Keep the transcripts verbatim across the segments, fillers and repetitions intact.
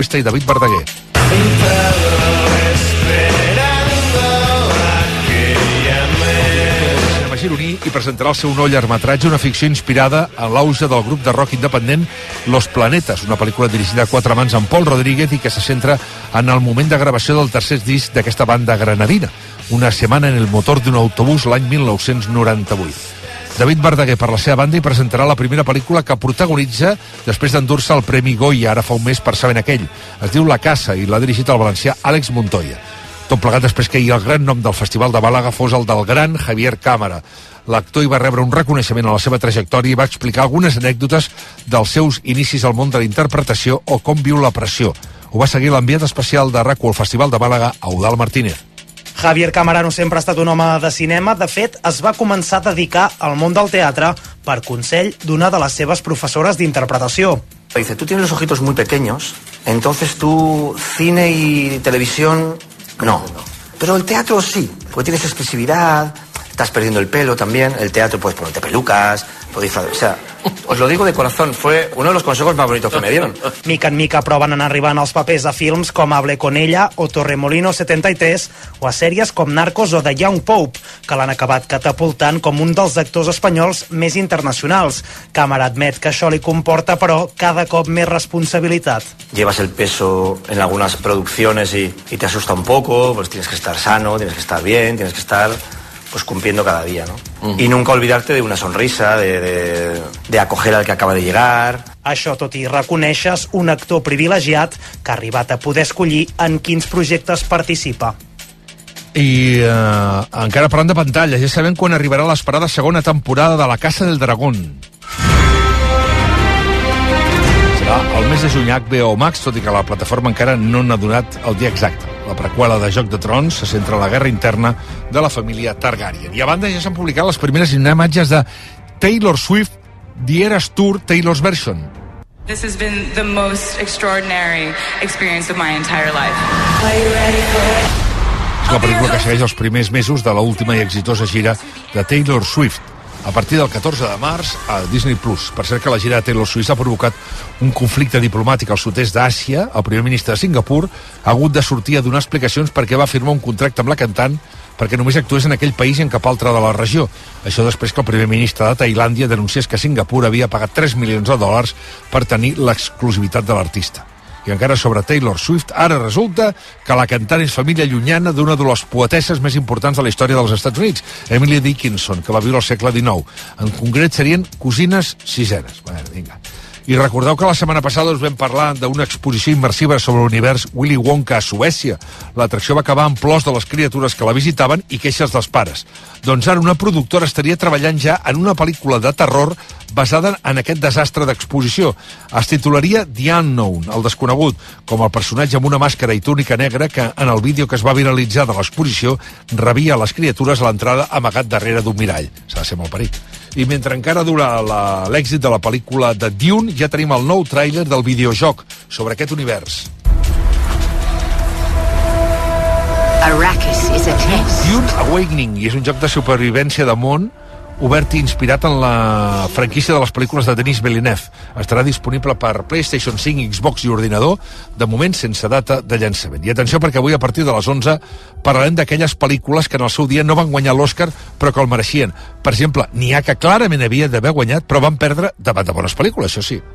Cuesta i David Verdaguer. Gironí i presentarà el seu nou llargmetratge, una ficció inspirada en l'auge del grup de rock independent Los Planetas, una pel·lícula dirigida a quatre mans amb Paul Rodríguez i que se centra en el moment de gravació del tercer disc d'aquesta banda granadina, Una setmana en el motor d'un autobús, l'any mil nou-cents noranta-vuit. David Verdaguer, per la seva banda, hi presentarà la primera pel·lícula que protagonitza després d'endur-se el Premi Goya ara fa un mes per Saben aquell. Es diu La Casa i l'ha dirigit el valencià Àlex Montoya. Tot plegat després que ahir el gran nom del Festival de Màlaga fos el del gran Javier Cámara. L'actor hi va rebre un reconeixement a la seva trajectòria i va explicar algunes anècdotes dels seus inicis al món de la interpretació o com viu la pressió. Ho va seguir l'enviat especial de RAC u al Festival de Màlaga, Eudald Martínez. Javier Camarano sempre ha estat un home de cinema. De fet, es va començar a dedicar al món del teatre per consell d'una de les seves professores d'interpretació. Dice, tú tienes los ojitos muy pequeños, entonces tú cine y televisión no, pero el teatro sí, porque tienes expresividad, estás perdiendo el pelo también, el teatro puedes ponerte pelucas, podéis, o sea, os lo digo de corazón, fue uno de los consejos más bonitos que me dieron. Mica en mica, però van anar arribant els papers a films com Hable con ella o Torremolinos setenta y tres o a sèries com Narcos o The Young Pope, que l'han acabat catapultant com un dels actors espanyols més internacionals. Cámara admet que això li comporta, però, cada cop més responsabilitat. Llevas el peso en algunas producciones y, y te asusta un poco, pues tienes que estar sano, tienes que estar bien, tienes que estar pues cumpliendo cada día, ¿no? Uh-huh. Y nunca olvidarte de una sonrisa, de, de, de acoger al que acaba de llegar. Això tot i reconeixes un actor privilegiat que ha arribat a poder escollir en quins projectes participa. I eh, encara parlant de pantalla, ja sabem quan arribarà l'esperada segona temporada de La Casa del Dragón. Serà el mes de juny a H B O Max, tot i que la plataforma encara no n'ha donat el dia exacte. La preqüela de Joc de Trons se centra en la guerra interna de la família Targaryen. I a banda ja s'han publicat les primeres imatges de Taylor Swift The Eras Tour Taylor's Version. This has been the most extraordinary experience of my entire life. Are you ready for it? És la pel·lícula que segueix els primers mesos de l'última i exitosa gira de Taylor Swift, a partir del catorze de març a Disney plus. Per cert que la gira de Taylor Swift ha provocat un conflicte diplomàtic al sud-est d'Àsia. El primer ministre de Singapur ha hagut de sortir a donar explicacions perquè va firmar un contracte amb la cantant perquè només actués en aquell país i en cap altre de la regió. Això després que el primer ministre de Tailàndia denunciés que Singapur havia pagat tres milions de dòlars per tenir l'exclusivitat de l'artista. I encara sobre Taylor Swift, ara resulta que la cantant és família llunyana d'una de les poetesses més importants de la història dels Estats Units, Emily Dickinson, que va viure al segle dinou. En concret serien cosines sisenes. Bé, vinga. I recordeu que la setmana passada us vam parlar d'una exposició immersiva sobre l'univers Willy Wonka a Suècia. L'atracció va acabar amb plors de les criatures que la visitaven i queixes dels pares. Doncs ara una productora estaria treballant ja en una pel·lícula de terror basada en aquest desastre d'exposició. Es titularia The Unknown, el desconegut, com el personatge amb una màscara i túnica negra que en el vídeo que es va viralitzar de l'exposició rebia les criatures a l'entrada amagat darrere d'un mirall. S'ha de ser molt peric. I mentre encara dura l'èxit de la pel·lícula de Dune, ja tenim el nou tràiler del videojoc sobre aquest univers. Arrakis is a test. Dune Awakening, i és un joc de supervivència de món obert i inspirat en la franquícia de les pel·lícules de Denis Villeneuve. Estarà disponible per PlayStation cinc, Xbox i ordinador, de moment sense data de llançament. I atenció, perquè avui a partir de les onze parlarem d'aquelles pel·lícules que en el seu dia no van guanyar l'Oscar però que el mereixien. Per exemple, n'hi ha que clarament havia d'haver guanyat però van perdre davant de bones pel·lícules, això sí.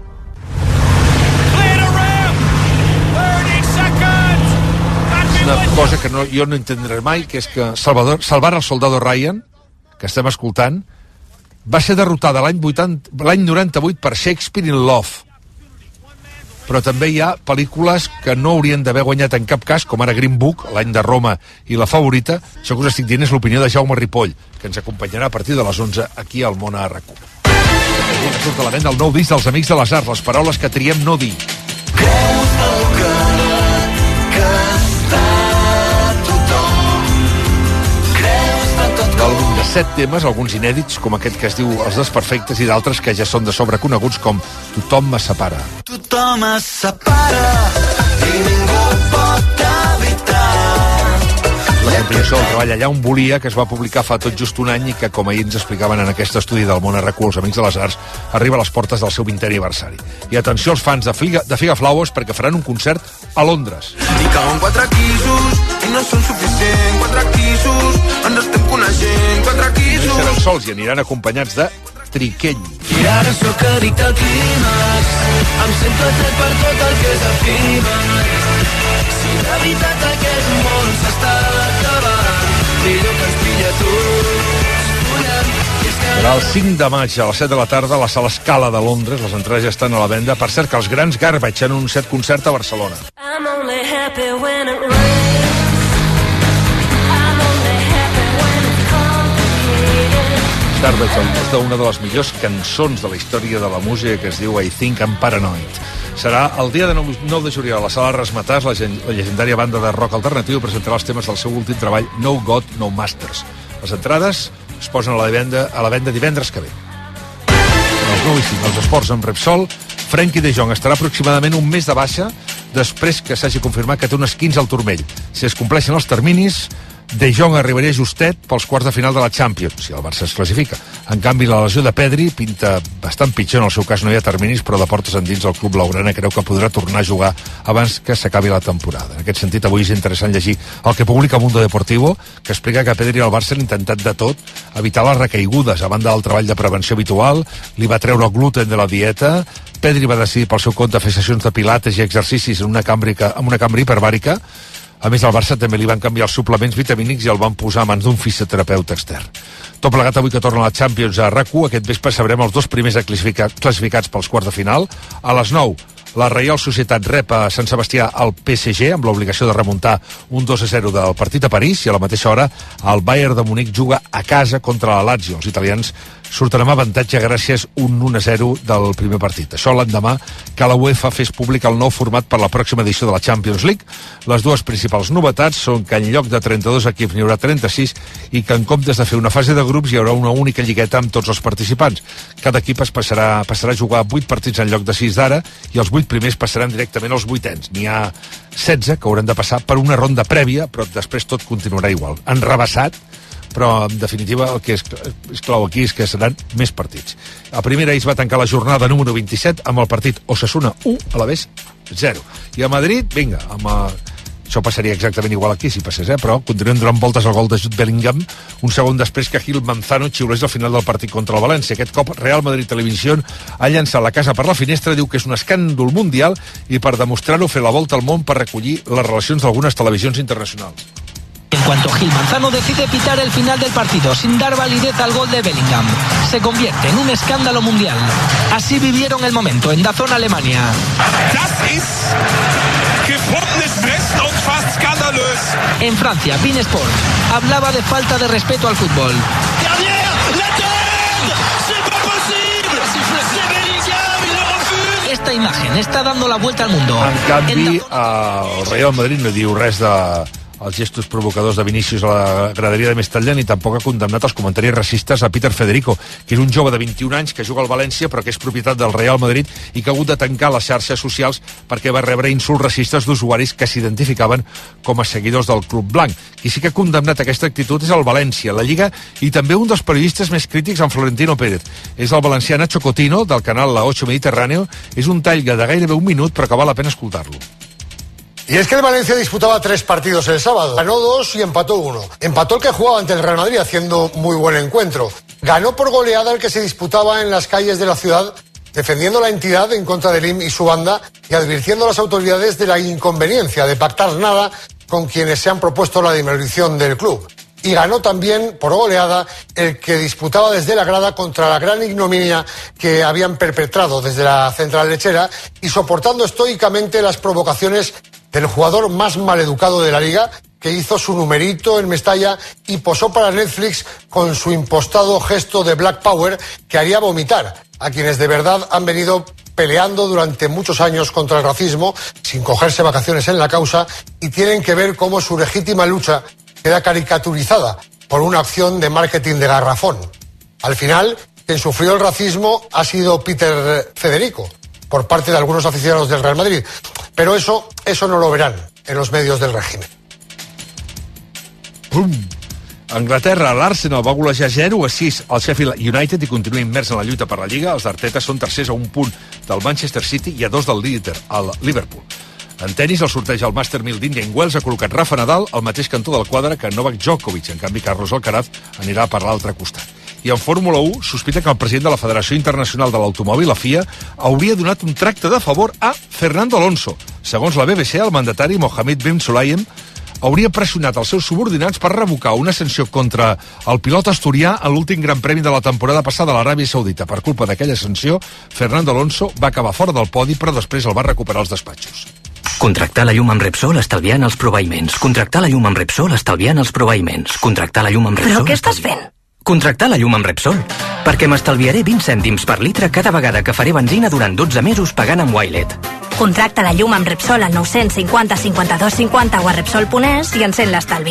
És una cosa que no, jo no entendré mai, que és que Salvador, Salvar el Soldado Ryan, que estem escoltant, va ser derrotada l'any l'any noranta-vuit per Shakespeare in Love. Però també hi ha pel·lícules que no haurien d'haver guanyat en cap cas, com ara Green Book, l'any de Roma i La Favorita. Això que us estic dient és l'opinió de Jaume Ripoll, que ens acompanyarà a partir de les onze aquí al Món a RAC u. Avui surt a la venda el nou disc dels Amics de les Arts, les paraules que triem no dir. Creus el que, que està tothom, creus de tot com... L'àlbum de set temes, alguns inèdits, com aquest que es diu Els Desperfectes, i d'altres que ja són de sobre coneguts com Tothom me separa. Tothom me separa i ningú pot evitar. Les ampliacions situació del treball allà on volia, que es va publicar fa tot just un any i que, com ahir ens explicaven en aquest estudi del món R Q, els Amics de les Arts, arriba a les portes del seu vintè aniversari. I atenció als fans de Figa, de Figa Flowers, perquè faran un concert a Londres. I cauen quatre quisos i no són suficients, quatre quisos, ens estem coneixent, quatre quisos. No seran sols i aniran acompanyats de Triqueny. I ara sóc addicte al clímax, em sento atret per tot el que és efímer. Si de veritat aquest món s'està acabant, millor que ens pilla tots follant. Serà el cinc de maig a les set de la tarda a la Sala Scala de Londres. Les entrades ja estan a la venda. Per cert, que els grans Garbage han anunciat concert a Barcelona. I'm only happy when it rains. I'm only happy when it's complicated. Garbage, el és d'una de les millors cançons de la història de la música, que es diu I Think I'm Paranoid. Serà el dia de nou de juliol a la Sala Rasmatàs. La, la llegendària banda de rock alternatiu presentarà els temes del seu últim treball, No God, No Masters. Les entrades es posen a la venda, a la venda divendres que ve. Els nou i cinc, els esports amb Repsol. Frenkie de Jong estarà aproximadament un mes de baixa després que s'hagi confirmat que té un esquinç al turmell. Si es compleixen els terminis, De Jong arribaria justet pels quarts de final de la Champions, si el Barça es classifica. En canvi, la lesió de Pedri pinta bastant pitjor. En el seu cas no hi ha terminis, però de portes endins el club blaugrana creu que podrà tornar a jugar abans que s'acabi la temporada. En aquest sentit, avui és interessant llegir el que publica Mundo Deportivo, que explica que Pedri al Barça han intentat de tot evitar les recaigudes a banda del treball de prevenció habitual, li va treure el gluten de la dieta. Pedri va decidir pel seu compte fer sessions de pilates i exercicis en una cambra, en una cambra hiperbàrica. A més, al Barça també li van canviar els suplements vitamínics i el van posar a mans d'un fisioterapeuta extern. Tot plegat avui que torna la Champions a R A C u. Aquest vespre sabrem els dos primers classificats pels quarts de final. A les nou, la Reial Societat rep a Sant Sebastià al P S G amb l'obligació de remuntar un dos a zero del partit a París, i a la mateixa hora el Bayern de Munic juga a casa contra la Lazio. Els italians surten amb avantatge gràcies a un un a zero del primer partit. Això l'endemà que la UEFA fes públic el nou format per la pròxima edició de la Champions League. Les dues principals novetats són que en lloc de trenta-dos equips n'hi haurà trenta-sis i que en comptes de fer una fase de grups hi haurà una única lligueta amb tots els participants. Cada equip es passarà, passarà a jugar vuit partits en lloc de sis d'ara i els vuit primers passaran directament als vuitens. N'hi ha setze que hauran de passar per una ronda prèvia, però després tot continuarà igual. Enrevessat, però en definitiva el que és, és clau aquí és que seran més partits. A primera es va tancar la jornada número vint-i-set amb el partit Osasuna u, Alavés zero. I a Madrid, vinga, amb a... això passaria exactament igual aquí si passés, eh? Però continuen donant voltes al gol de Jude Bellingham un segon després que Gil Manzano xiulés al final del partit contra el València. Aquest cop Real Madrid Televisió ha llançat la casa per la finestra, diu que és un escàndol mundial i per demostrar-ho fer la volta al món per recollir les relacions d'algunes televisions internacionals. En cuanto Gil Manzano decide pitar el final del partido sin dar validez al gol de Bellingham, se convierte en un escándalo mundial. Así vivieron el momento en DAZN Alemania. Das ist gefundenes Fressen und fast skandalös. En Francia, Bein Sport hablaba de falta de respeto al fútbol. Esta imagen está dando la vuelta al mundo. En canvi, el Real Madrid no diu res de els gestos provocadors de Vinícius a la graderia de Mestalla, ni tampoc ha condemnat els comentaris racistes a Peter Federico, que és un jove de vint-i-un anys que juga al València però que és propietat del Real Madrid i que ha hagut de tancar les xarxes socials perquè va rebre insults racistes d'usuaris que s'identificaven com a seguidors del Club Blanc. Qui sí que ha condemnat aquesta actitud és el València, la Lliga i també un dels periodistes més crítics, en Florentino Pérez. És el valencià Nacho Cotino, del canal La ocho Mediterráneo. És un tall de gairebé un minut, però que val la pena escoltar-lo. Y es que el Valencia disputaba tres partidos el sábado. Ganó dos y empató uno. Empató el que jugaba ante el Real Madrid haciendo muy buen encuentro. Ganó por goleada el que se disputaba en las calles de la ciudad, defendiendo la entidad en contra del I M y su banda y advirtiendo a las autoridades de la inconveniencia de pactar nada con quienes se han propuesto la demolición del club. Y ganó también por goleada el que disputaba desde la grada contra la gran ignominia que habían perpetrado desde la central lechera y soportando estoicamente las provocaciones del jugador más maleducado de la liga, que hizo su numerito en Mestalla y posó para Netflix con su impostado gesto de Black Power que haría vomitar a quienes de verdad han venido peleando durante muchos años contra el racismo sin cogerse vacaciones en la causa y tienen que ver cómo su legítima lucha queda caricaturizada por una acción de marketing de garrafón. Al final, quien sufrió el racismo ha sido Peter Federico, por parte de algunos aficionados del Real Madrid. Pero eso, eso no lo verán en los medios del régimen. Bum! A Anglaterra, l'Arsenal va golejar zero a sis al Sheffield United i continua immers en la lluita per la Lliga. Els d'Arteta són tercers a un punt del Manchester City i a dos del líder, al Liverpool. En tenis, el sorteig al Master mil d'Indian Wells ha col·locat Rafa Nadal al mateix cantó del quadre que Novak Djokovic. En canvi, Carlos Alcaraz anirà per l'altre costat. I en Fórmula u, sospita que el president de la Federació Internacional de l'Automòbil, la F I A, hauria donat un tracte de favor a Fernando Alonso. Segons la B B C, el mandatari Mohammed bin Sulayem hauria pressionat els seus subordinats per revocar una sanció contra el pilot asturià a l'últim Gran Premi de la temporada passada a l'Aràbia Saudita. Per culpa d'aquella sanció, Fernando Alonso va acabar fora del podi, però després el va recuperar als despatxos. Contractar la llum amb Repsol estalviant els proveïments. Contractar la llum amb Repsol estalviant els proveïments. Contractar la llum amb Repsol... Però què estàs fent? Contractar la llum amb Repsol. Perquè m'estalviaré vint cèntims per litre cada vegada que faré benzina durant dotze mesos pagant amb Wilet. Contracta la llum amb Repsol al nou cinquanta cinquanta-dos cinquanta o a Repsol punt es i encén l'estalvi.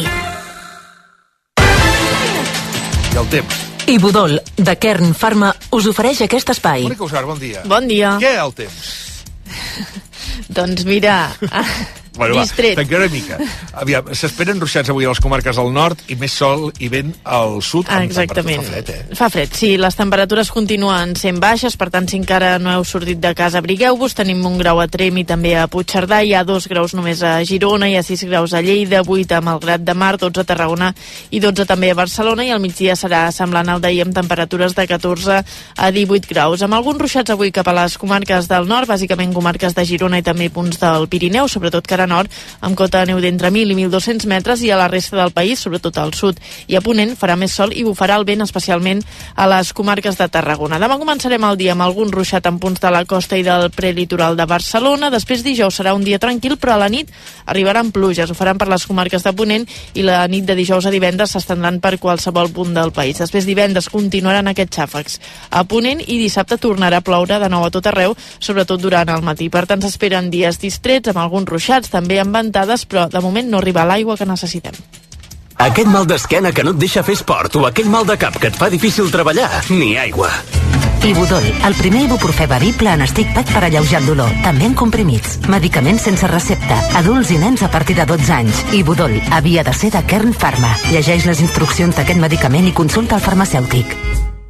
I el temps. Ibudol, de Kern Pharma, us ofereix aquest espai. Mònica Usar, bon dia. Bon dia. Què el temps? Doncs mira... Bueno, va, distret. tanquem una mica. Aviam, s'esperen ruixats avui a les comarques del nord i més sol i vent al sud. Exactament. Fa fred, eh? Fa fred, sí. Les temperatures continuen sent baixes, per tant, si encara no heu sortit de casa, abrigueu-vos. Tenim un grau a Trem i també a Puigcerdà. Hi ha dos graus només a Girona, hi ha sis graus a Lleida, vuit a Malgrat de Mar, dotze a Tarragona i dotze també a Barcelona, i al migdia serà semblant al d'ahir amb temperatures de catorze a divuit graus. Amb alguns ruixats avui cap a les comarques del nord, bàsicament comarques de Girona i també punts del Pirineu, sobretot cara nord, amb cota de neu d'entre mil i mil dos-cents metres, i a la resta del país, sobretot al sud i a Ponent, farà més sol i bufarà el vent, especialment a les comarques de Tarragona. Demà començarem el dia amb algun ruixat en punts de la costa i del prelitoral de Barcelona. Després dijous serà un dia tranquil, però a la nit arribaran pluges. Ho faran per les comarques de Ponent i la nit de dijous a divendres s'estendran per qualsevol punt del país. Després divendres continuaran aquests xàfecs a Ponent i dissabte tornarà a ploure de nou a tot arreu, sobretot durant el matí. Per tant, s'esperen dies distrets amb alguns ruixats, també amb ventades, però de moment no arriba l'aigua que necessitem. Aquest mal d'esquena que no et deixa fer esport o aquell mal de cap que et fa difícil treballar, ni aigua. Ibudol, el primer ibuprofè bevible en stick pack per alleujar el dolor, també en comprimits. Medicaments sense recepta, adults i nens a partir de dotze anys. Ibudol, havia de ser de Kern Pharma. Llegeix les instruccions d'aquest medicament i consulta el farmacèutic.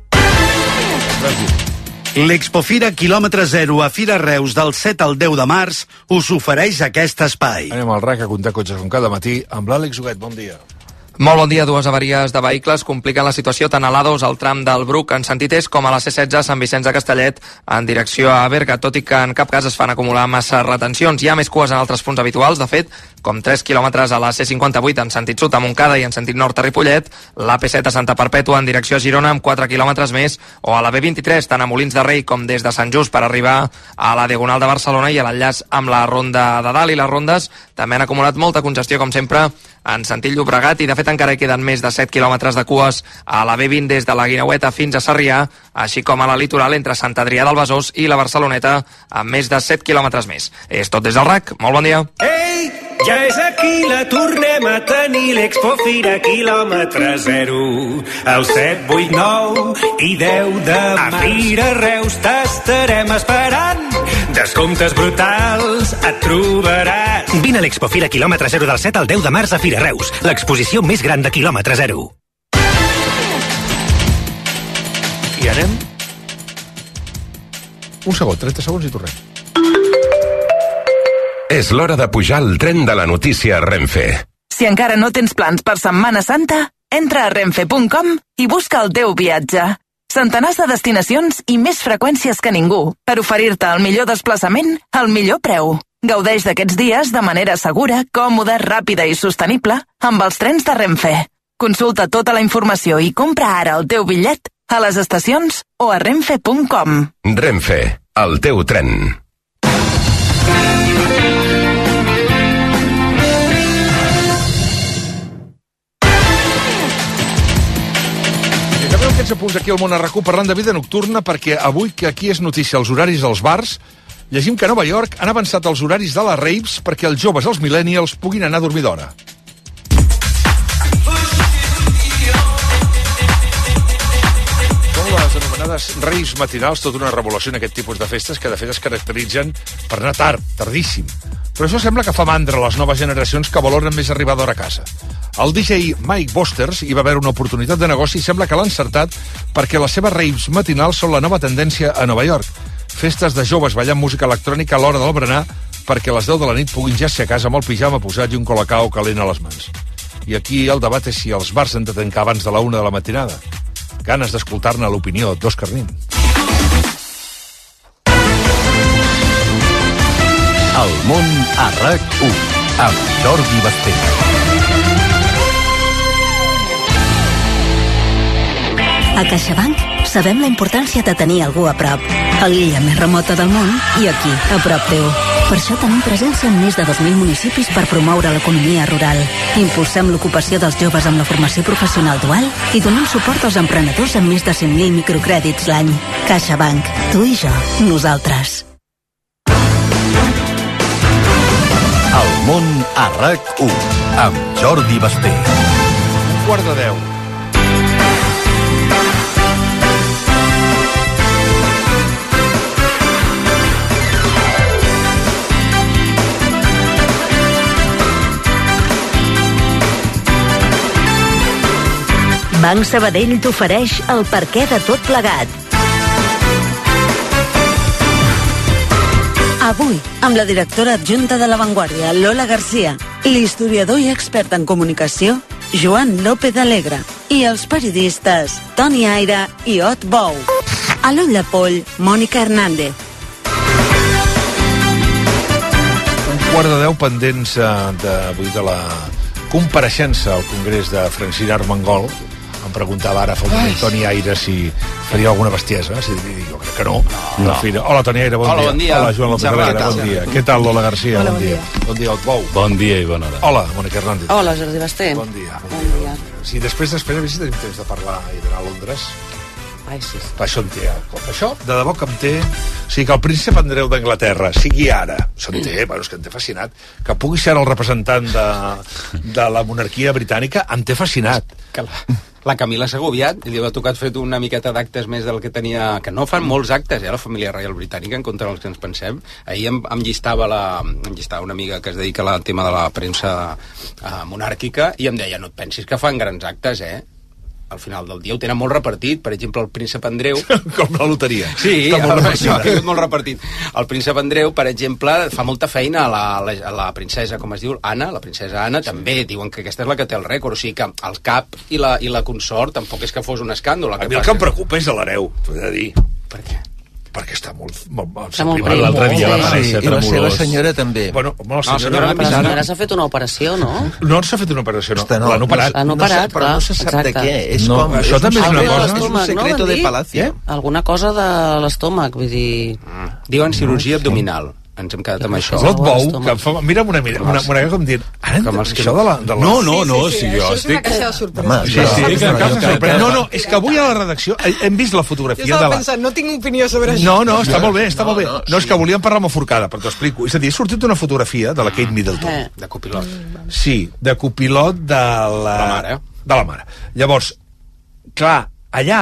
L'Expofira quilòmetre zero a Fira Reus del set al deu de març us ofereix aquest espai. Anem al R A C a comptar cotxes com cada matí amb l'Àlex Huguet. Bon dia. Molt bon dia. Dues avaries de vehicles compliquen la situació tant a l'A dos al tram del Bruc en sentit est com a la C setze a Sant Vicenç de Castellet en direcció a Berga, tot i que en cap cas es fan acumular massa retencions. Hi ha més cues en altres punts habituals, de fet, com tres quilòmetres a la C cinquanta-vuit en sentit sud a Montcada i en sentit nord a Ripollet, l'A P set a Santa Perpètua en direcció a Girona amb quatre quilòmetres més, o a la B vint-i-tres tant a Molins de Rei com des de Sant Just per arribar a la Diagonal de Barcelona i a l'enllaç amb la Ronda de Dalt, i les rondes també han acumulat molta congestió, com sempre, en sentit Llobregat, i de fet encara hi queden més de set quilòmetres de cues a la B vint des de la Guineueta fins a Sarrià, així com a la litoral entre Sant Adrià del Besòs i la Barceloneta amb més de set quilòmetres més. És tot des del R A C. Molt bon dia. Ei, ja és aquí, la tornem a tenir, l'Expofira quilòmetre zero. El set, vuit, nou i deu de març. A Fira Reus t'estarem esperant. Descomptes brutals et trobaràs. Vine a l'Expofira quilòmetre zero del set al deu de març a Fira Reus, l'exposició més gran de quilòmetre zero. I anem... Un segon, trenta segons i tornem. És l'hora de pujar al tren de la notícia Renfe. Si encara no tens plans per Setmana Santa, entra a renfe punt com i busca el teu viatge. Centenars de destinacions i més freqüències que ningú per oferir-te el millor desplaçament al millor preu. Gaudeix d'aquests dies de manera segura, còmoda, ràpida i sostenible amb els trens de Renfe. Consulta tota la informació i compra ara el teu bitllet a les estacions o a renfe punt com. Renfe, el teu tren. Acabem aquests apunts aquí al Món a RAC u parlant de vida nocturna, perquè avui que aquí és notícia els horaris dels bars, llegim que a Nova York han avançat els horaris de les raves perquè els joves, els millennials, puguin anar a dormir d'hora. Com les anomenem? anomenades raves matinals, tota una revolució en aquest tipus de festes que de fet es caracteritzen per anar tard, tardíssim. Però això sembla que fa mandra a les noves generacions que valoren més arribar d'hora a casa. El D J Mike Bosters hi va haver una oportunitat de negoci i sembla que l'ha encertat perquè les seves raves matinals són la nova tendència a Nova York. Festes de joves ballant música electrònica a l'hora del berenar perquè a les deu de la nit puguin ja ser a casa amb el pijama posat i un colacao calent a les mans. I aquí el debat és si els bars han de tancar abans de la una de la matinada. Ganes d'escoltar-ne l'opinió d'Òscar Nin. El món a RAC u, amb Jordi Basté. A CaixaBank sabem la importància de tenir algú a prop. A l'illa més remota del món i aquí, a prop teu. Per això tenim presència en més de dos mil municipis per promoure l'economia rural. Impulsem l'ocupació dels joves amb la formació professional dual i donem suport als emprenedors amb més de cent mil microcrèdits l'any. CaixaBank. Tu i jo. Nosaltres. El món a RAC u, amb Jordi Basté. Un quart de deu. Banc Sabadell t'ofereix el perquè de tot plegat. Avui, amb la directora adjunta de La Vanguardia, Lola Garcia, l'historiador i expert en comunicació, Joan López Alegre, i els periodistes Toni Aire i Ot Bou. A l'Ull de Poll, Mònica Hernández. Un quart de deu pendents eh, de, vull, de la compareixença al Congrés de Francina Armengol. Em preguntava ara fa un moment Toni Aire si faria alguna bestiesa. Si, jo crec que no. no. no. Hola, Toni Aire, bon Hola, dia. Bon dia. Hola, Joan López Alegre, bon dia. Què tal, Lola Garcia? Hola, bon, bon dia. dia. Bon dia, Otbou. Bon dia i bona hora. Hola, Mònica Hernández. Hola, Jordi Basté. Bon dia. Bon, bon dia. dia. Sí, després, després, a veure si tenim temps de parlar i d'anar a Londres. Ai, sí. Això em té, això de debò que em té... O sigui, que el príncep Andreu d'Anglaterra sigui ara, se'n té, bueno, és que em té fascinat, que pugui ser el representant de, de la monarquia britànica, em té fascinat. Que la, la Camila s'ha agobiat, li ha tocat fer una miqueta d'actes més del que tenia... Que no fan molts actes, eh, la família reial britànica, en contra dels que ens pensem. Ahir em, em, llistava la, em llistava una amiga que es dedica al tema de la premsa eh, monàrquica i em deia, no et pensis que fan grans actes, eh? Al final del dia ho tenen molt repartit. Per exemple, el príncep Andreu... Com la loteria. Sí, el, això ha caigut molt repartit. El príncep Andreu, per exemple, fa molta feina a la, la, a la princesa, com es diu, Anna, la princesa Anna, sí. També diuen que aquesta és la que té el rècord. O sigui que el cap i la, i la consort tampoc és que fos un escàndol. A mi el que em preocupa és l'hereu, t'ho he de dir. Per què? Perquè està molt... molt, molt està molt prim. L'altre dia va aparèixer sí, i la seva senyora també. Bueno, la senyora, no, senyora, la senyora s'ha fet una operació, no? No s'ha fet una operació, no. no L'han operat. L'han operat, no, però no se sap exacte. de què. És no, com, això també és una cosa... És un secreto no, de Palacio. Eh? Alguna cosa de l'estómac, vull dir... Mm. Diuen cirurgia abdominal. Ens hem quedat amb això. L'Ot Bou, que em fa... Mira'm una mira, una, una com dient... Ara, com els això de la... De la... No, no, no, sí, sí, sí, si jo estic... estic... Això és una caixa de sorpresa. Sí, sí, sí, que, que, que, que, no, no, és que avui a la redacció hem vist la fotografia jo de la... Jo estava pensant, no tinc opinió sobre això. No, no, està molt bé, està no, molt bé. No, no, és que volíem parlar amb Forcada, però t'ho explico. És a dir, ha sortit una fotografia de la Kate Middleton. Eh. De copilot. Sí, de copilot de la... La mare. De la mare. Llavors, clar, allà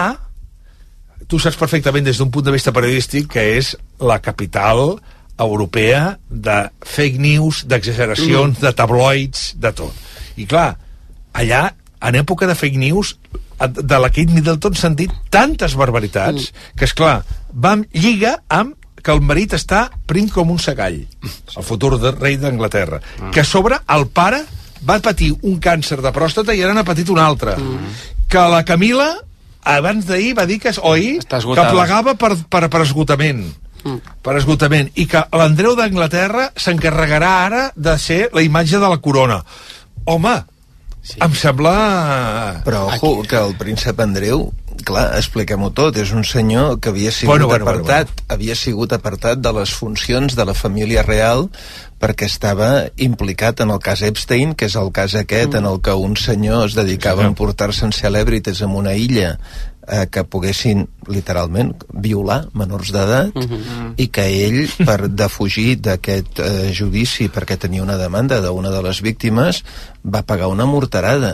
tu saps perfectament des d'un punt de vista periodístic que és la capital europea de fake news, d'exageracions, mm. de tabloids, de tot. I clar, allà, en època de fake news, de la Kate Middleton s'han dit tantes barbaritats mm. que, esclar, vam lliga amb que el marit està prim com un secall, el futur de rei d'Anglaterra, mm. que a sobre el pare va patir un càncer de pròstata i ara n'ha patit un altre. Mm. Que la Camila, abans d'ahir, va dir que, oi, que plegava per, per, per esgotament. Mm. per esgotament, i que l'Andreu d'Anglaterra s'encarregarà ara de ser la imatge de la corona. Home, sí. Em sembla... Però, ojo, aquí... que el príncep Andreu, clar, expliquem-ho tot, és un senyor que havia sigut bueno, bueno, apartat, bueno, bueno. havia sigut apartat de les funcions de la família real perquè estava implicat en el cas Epstein, que és el cas aquest mm. en el que un senyor es dedicava sí, a emportar-se en celebrities en una illa eh, que poguessin, literalment, violar menors d'edat, mm-hmm. i que ell, per defugir d'aquest eh, judici, perquè tenia una demanda d'una de les víctimes, va pagar una morterada.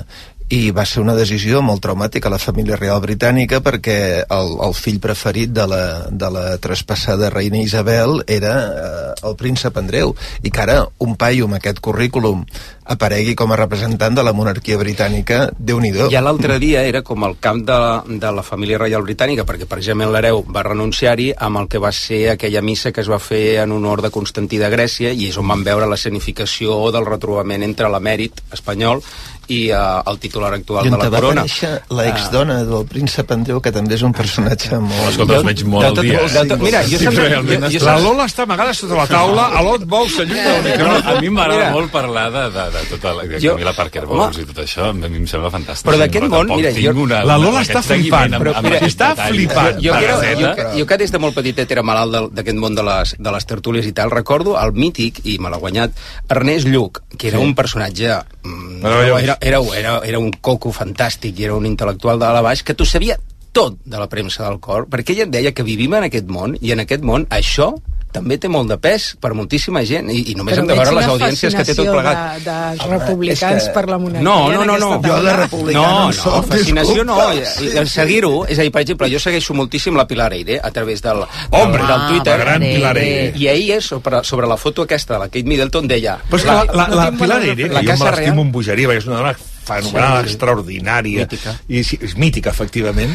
i va ser una decisió molt traumàtica a la família real britànica perquè el, el fill preferit de la, de la traspassada reina Isabel era eh, el príncep Andreu, i que ara un paio amb aquest currículum aparegui com a representant de la monarquia britànica, Déu-n'hi-do. Ja l'altre dia era com el camp de la, de la família reial britànica, perquè precisament l'hereu va renunciar-hi amb el que va ser aquella missa que es va fer en honor de Constantí de Grècia, i és on van veure l'escenificació del retrobament entre l'emèrit espanyol i uh, el titular actual de la corona. I on va néixer l'exdona del príncep Andreu, que també és un personatge molt... Escolta, els veig molt al dia. Mira, jo sempre... La Lola està amagada sota la taula, a l'Ot Bou s'allunya del micròfon. A mi m'agrada molt parlar de, de, de tota la de Camila Parker Bowles i tot això, a mi em sembla fantàstic. Però d'aquest món, mira, jo... La Lola està flipant, està flipant. Jo, jo, jo que des de molt petitet era malalt d'aquest món de les, de les tertúlies i tal, recordo el mític, i me l'ha guanyat, Ernest Lluch, que era un personatge... Era, era, era, era un coco fantàstic i era un intel·lectual de la baix que tu sabia tot de la premsa del cor, perquè ella em deia que vivim en aquest món, i en aquest món això també té molt de pes per moltíssima gent, i, i només hem de veure les audiències que té tot plegat. De, de republicans que... per la monarquia. No, no, no, no. Jo de republicà no, no, no, fascinació no. I, i seguir-ho, és a dir, per exemple, jo segueixo moltíssim la Pilar Eire a través del, del, Hombre, del Twitter. La gran Pilar Eire. I ahir, sobre, sobre la foto aquesta de la Kate Middleton, deia... Però és que la, la, la, la Pilar Eire, que jo me l'estimo en bogeria, perquè és una dona fenomenal, sí, extraordinària, mítica. I, sí, és mítica, efectivament.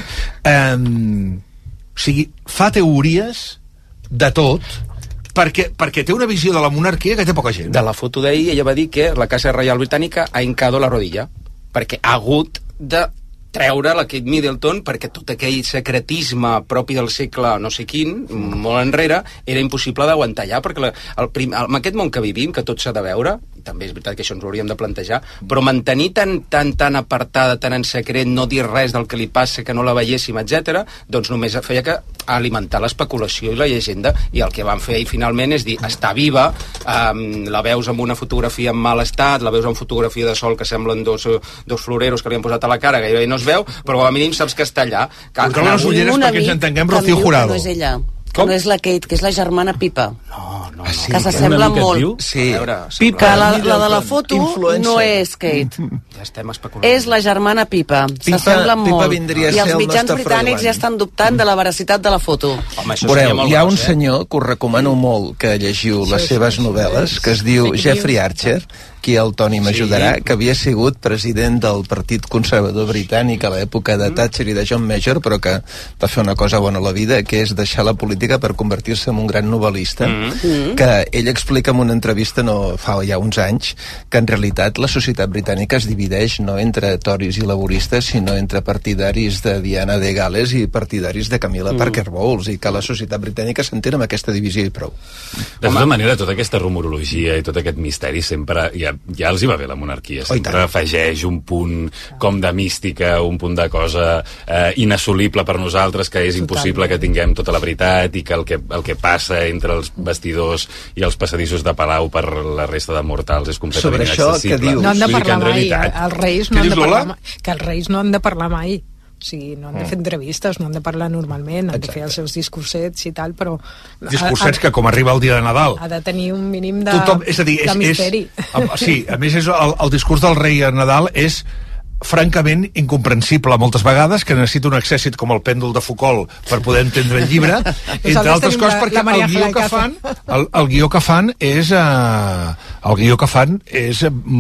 Um, o sigui, fa teories de tot, perquè, perquè té una visió de la monarquia que té poca gent. De la foto d'ahir, ella va dir que la Casa Reial Britànica ha hincado la rodilla, perquè ha hagut de treure la Kate Middleton, perquè tot aquell secretisme propi del segle no sé quin, molt enrere, era impossible d'aguantar ja, perquè la, el prim, el, en aquest món que vivim, que tot s'ha de veure, també és veritat que això ens ho hauríem de plantejar, però mantenir tan, tan, tan apartada, tan en secret, no dir res del que li passa, que no la veiéssim, etcètera, doncs només feia que alimentar l'especulació i la llegenda, i el que van fer ahir finalment és dir, està viva, um, la veus amb una fotografia en mal estat, la veus amb fotografia de sol que semblen dos, dos floreros que li han posat a la cara, gairebé no es veu, però com a mínim saps que està allà. Que, que les ulleres perquè ens entenguem, Rocío Jurado. No és ella. Que no és la Kate, que és la germana Pipa. No, no, no. Sí, que s'assembla molt. Sí. Veure, Pipa, la, la de la foto influencer. No és Kate. Ja estem especulant. És la germana Pipa. S'assembla molt. I els mitjans britànics ja estan dubtant de la veracitat de la foto. Home, Veureu, hi ha un gros, eh? senyor que us recomano molt que llegiu les seves novel·les, que es diu Jeffrey Archer, aquí el Toni m'ajudarà, que havia sigut president del Partit Conservador Britànic a l'època de Thatcher i de John Major, però que va fer una cosa bona a la vida, que és deixar la política per convertir-se en un gran novel·lista, mm. que ell explica en una entrevista no fa ja uns anys, que en realitat la societat britànica es divideix no entre toris i laboristes, sinó entre partidaris de Diana de Gales i partidaris de Camilla mm. Parker Bowles, i que la societat britànica s'entén amb aquesta divisió i prou. De tota manera, tota aquesta rumorologia i tot aquest misteri sempre... Ja, ja els hi va bé la monarquia, sempre afegeix un punt com de mística, un punt de cosa eh, inassolible per nosaltres, que és impossible que tinguem tota la veritat, i que el que, el que passa entre els vestidors i els passadissos de Palau per la resta de mortals és completament inaccessible. No han de parlar mai, els reis no han de parlar mai, que els reis no han de parlar mai. O sigui, no han de fer entrevistes, no han de parlar normalment, han Exacte. de fer els seus discursets i tal, però... Discursets que, com arriba el dia de Nadal... Ha de tenir un mínim de, Tothom, és a dir, és, de misteri. És, sí, a més, és el, el discurs del rei a Nadal és francament incomprensible moltes vegades, que necessita un accèssit com el pèndol de Foucault per poder entendre el llibre, entre altres coses perquè el guió que fan el, el guió que fan és uh, el guió que fan és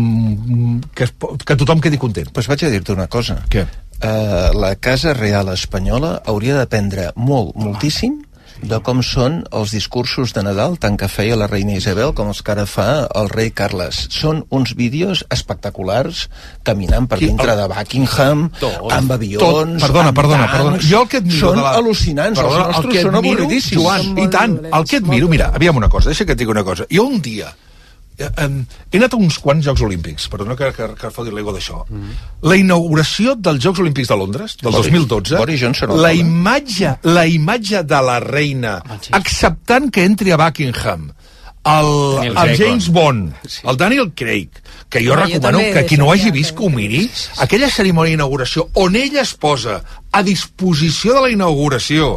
uh, que, que tothom quedi content. Doncs pues vaig a dir-te una cosa. Què? Uh, la Casa Real Espanyola hauria d'aprendre molt, moltíssim de com són els discursos de Nadal, tant que feia la reina Isabel com els que ara fa el rei Carles. Són uns vídeos espectaculars caminant per dintre el... de Buckingham, tot, amb avions, tot. Perdona, amb perdona, perdona. Jo el que et miro són la... al·lucinants, perdona, els nostres són avorridíssims. Joan, i tant, el que et miro, mira, aviam una cosa, deixa que et digui una cosa. Jo un dia he anat a uns quants Jocs Olímpics, perdona que, que, que foti l'ego d'això. Mm. La inauguració dels Jocs Olímpics de Londres, del Boris, dos mil dotze, Boris Johnson, la imatge, la imatge de la reina acceptant que entri a Buckingham el, el, el James Bond, sí. el Daniel Craig, que jo no, recomano jo que qui no ho hagi vist que ho miri, aquella cerimònia d'inauguració on ella es posa a disposició de la inauguració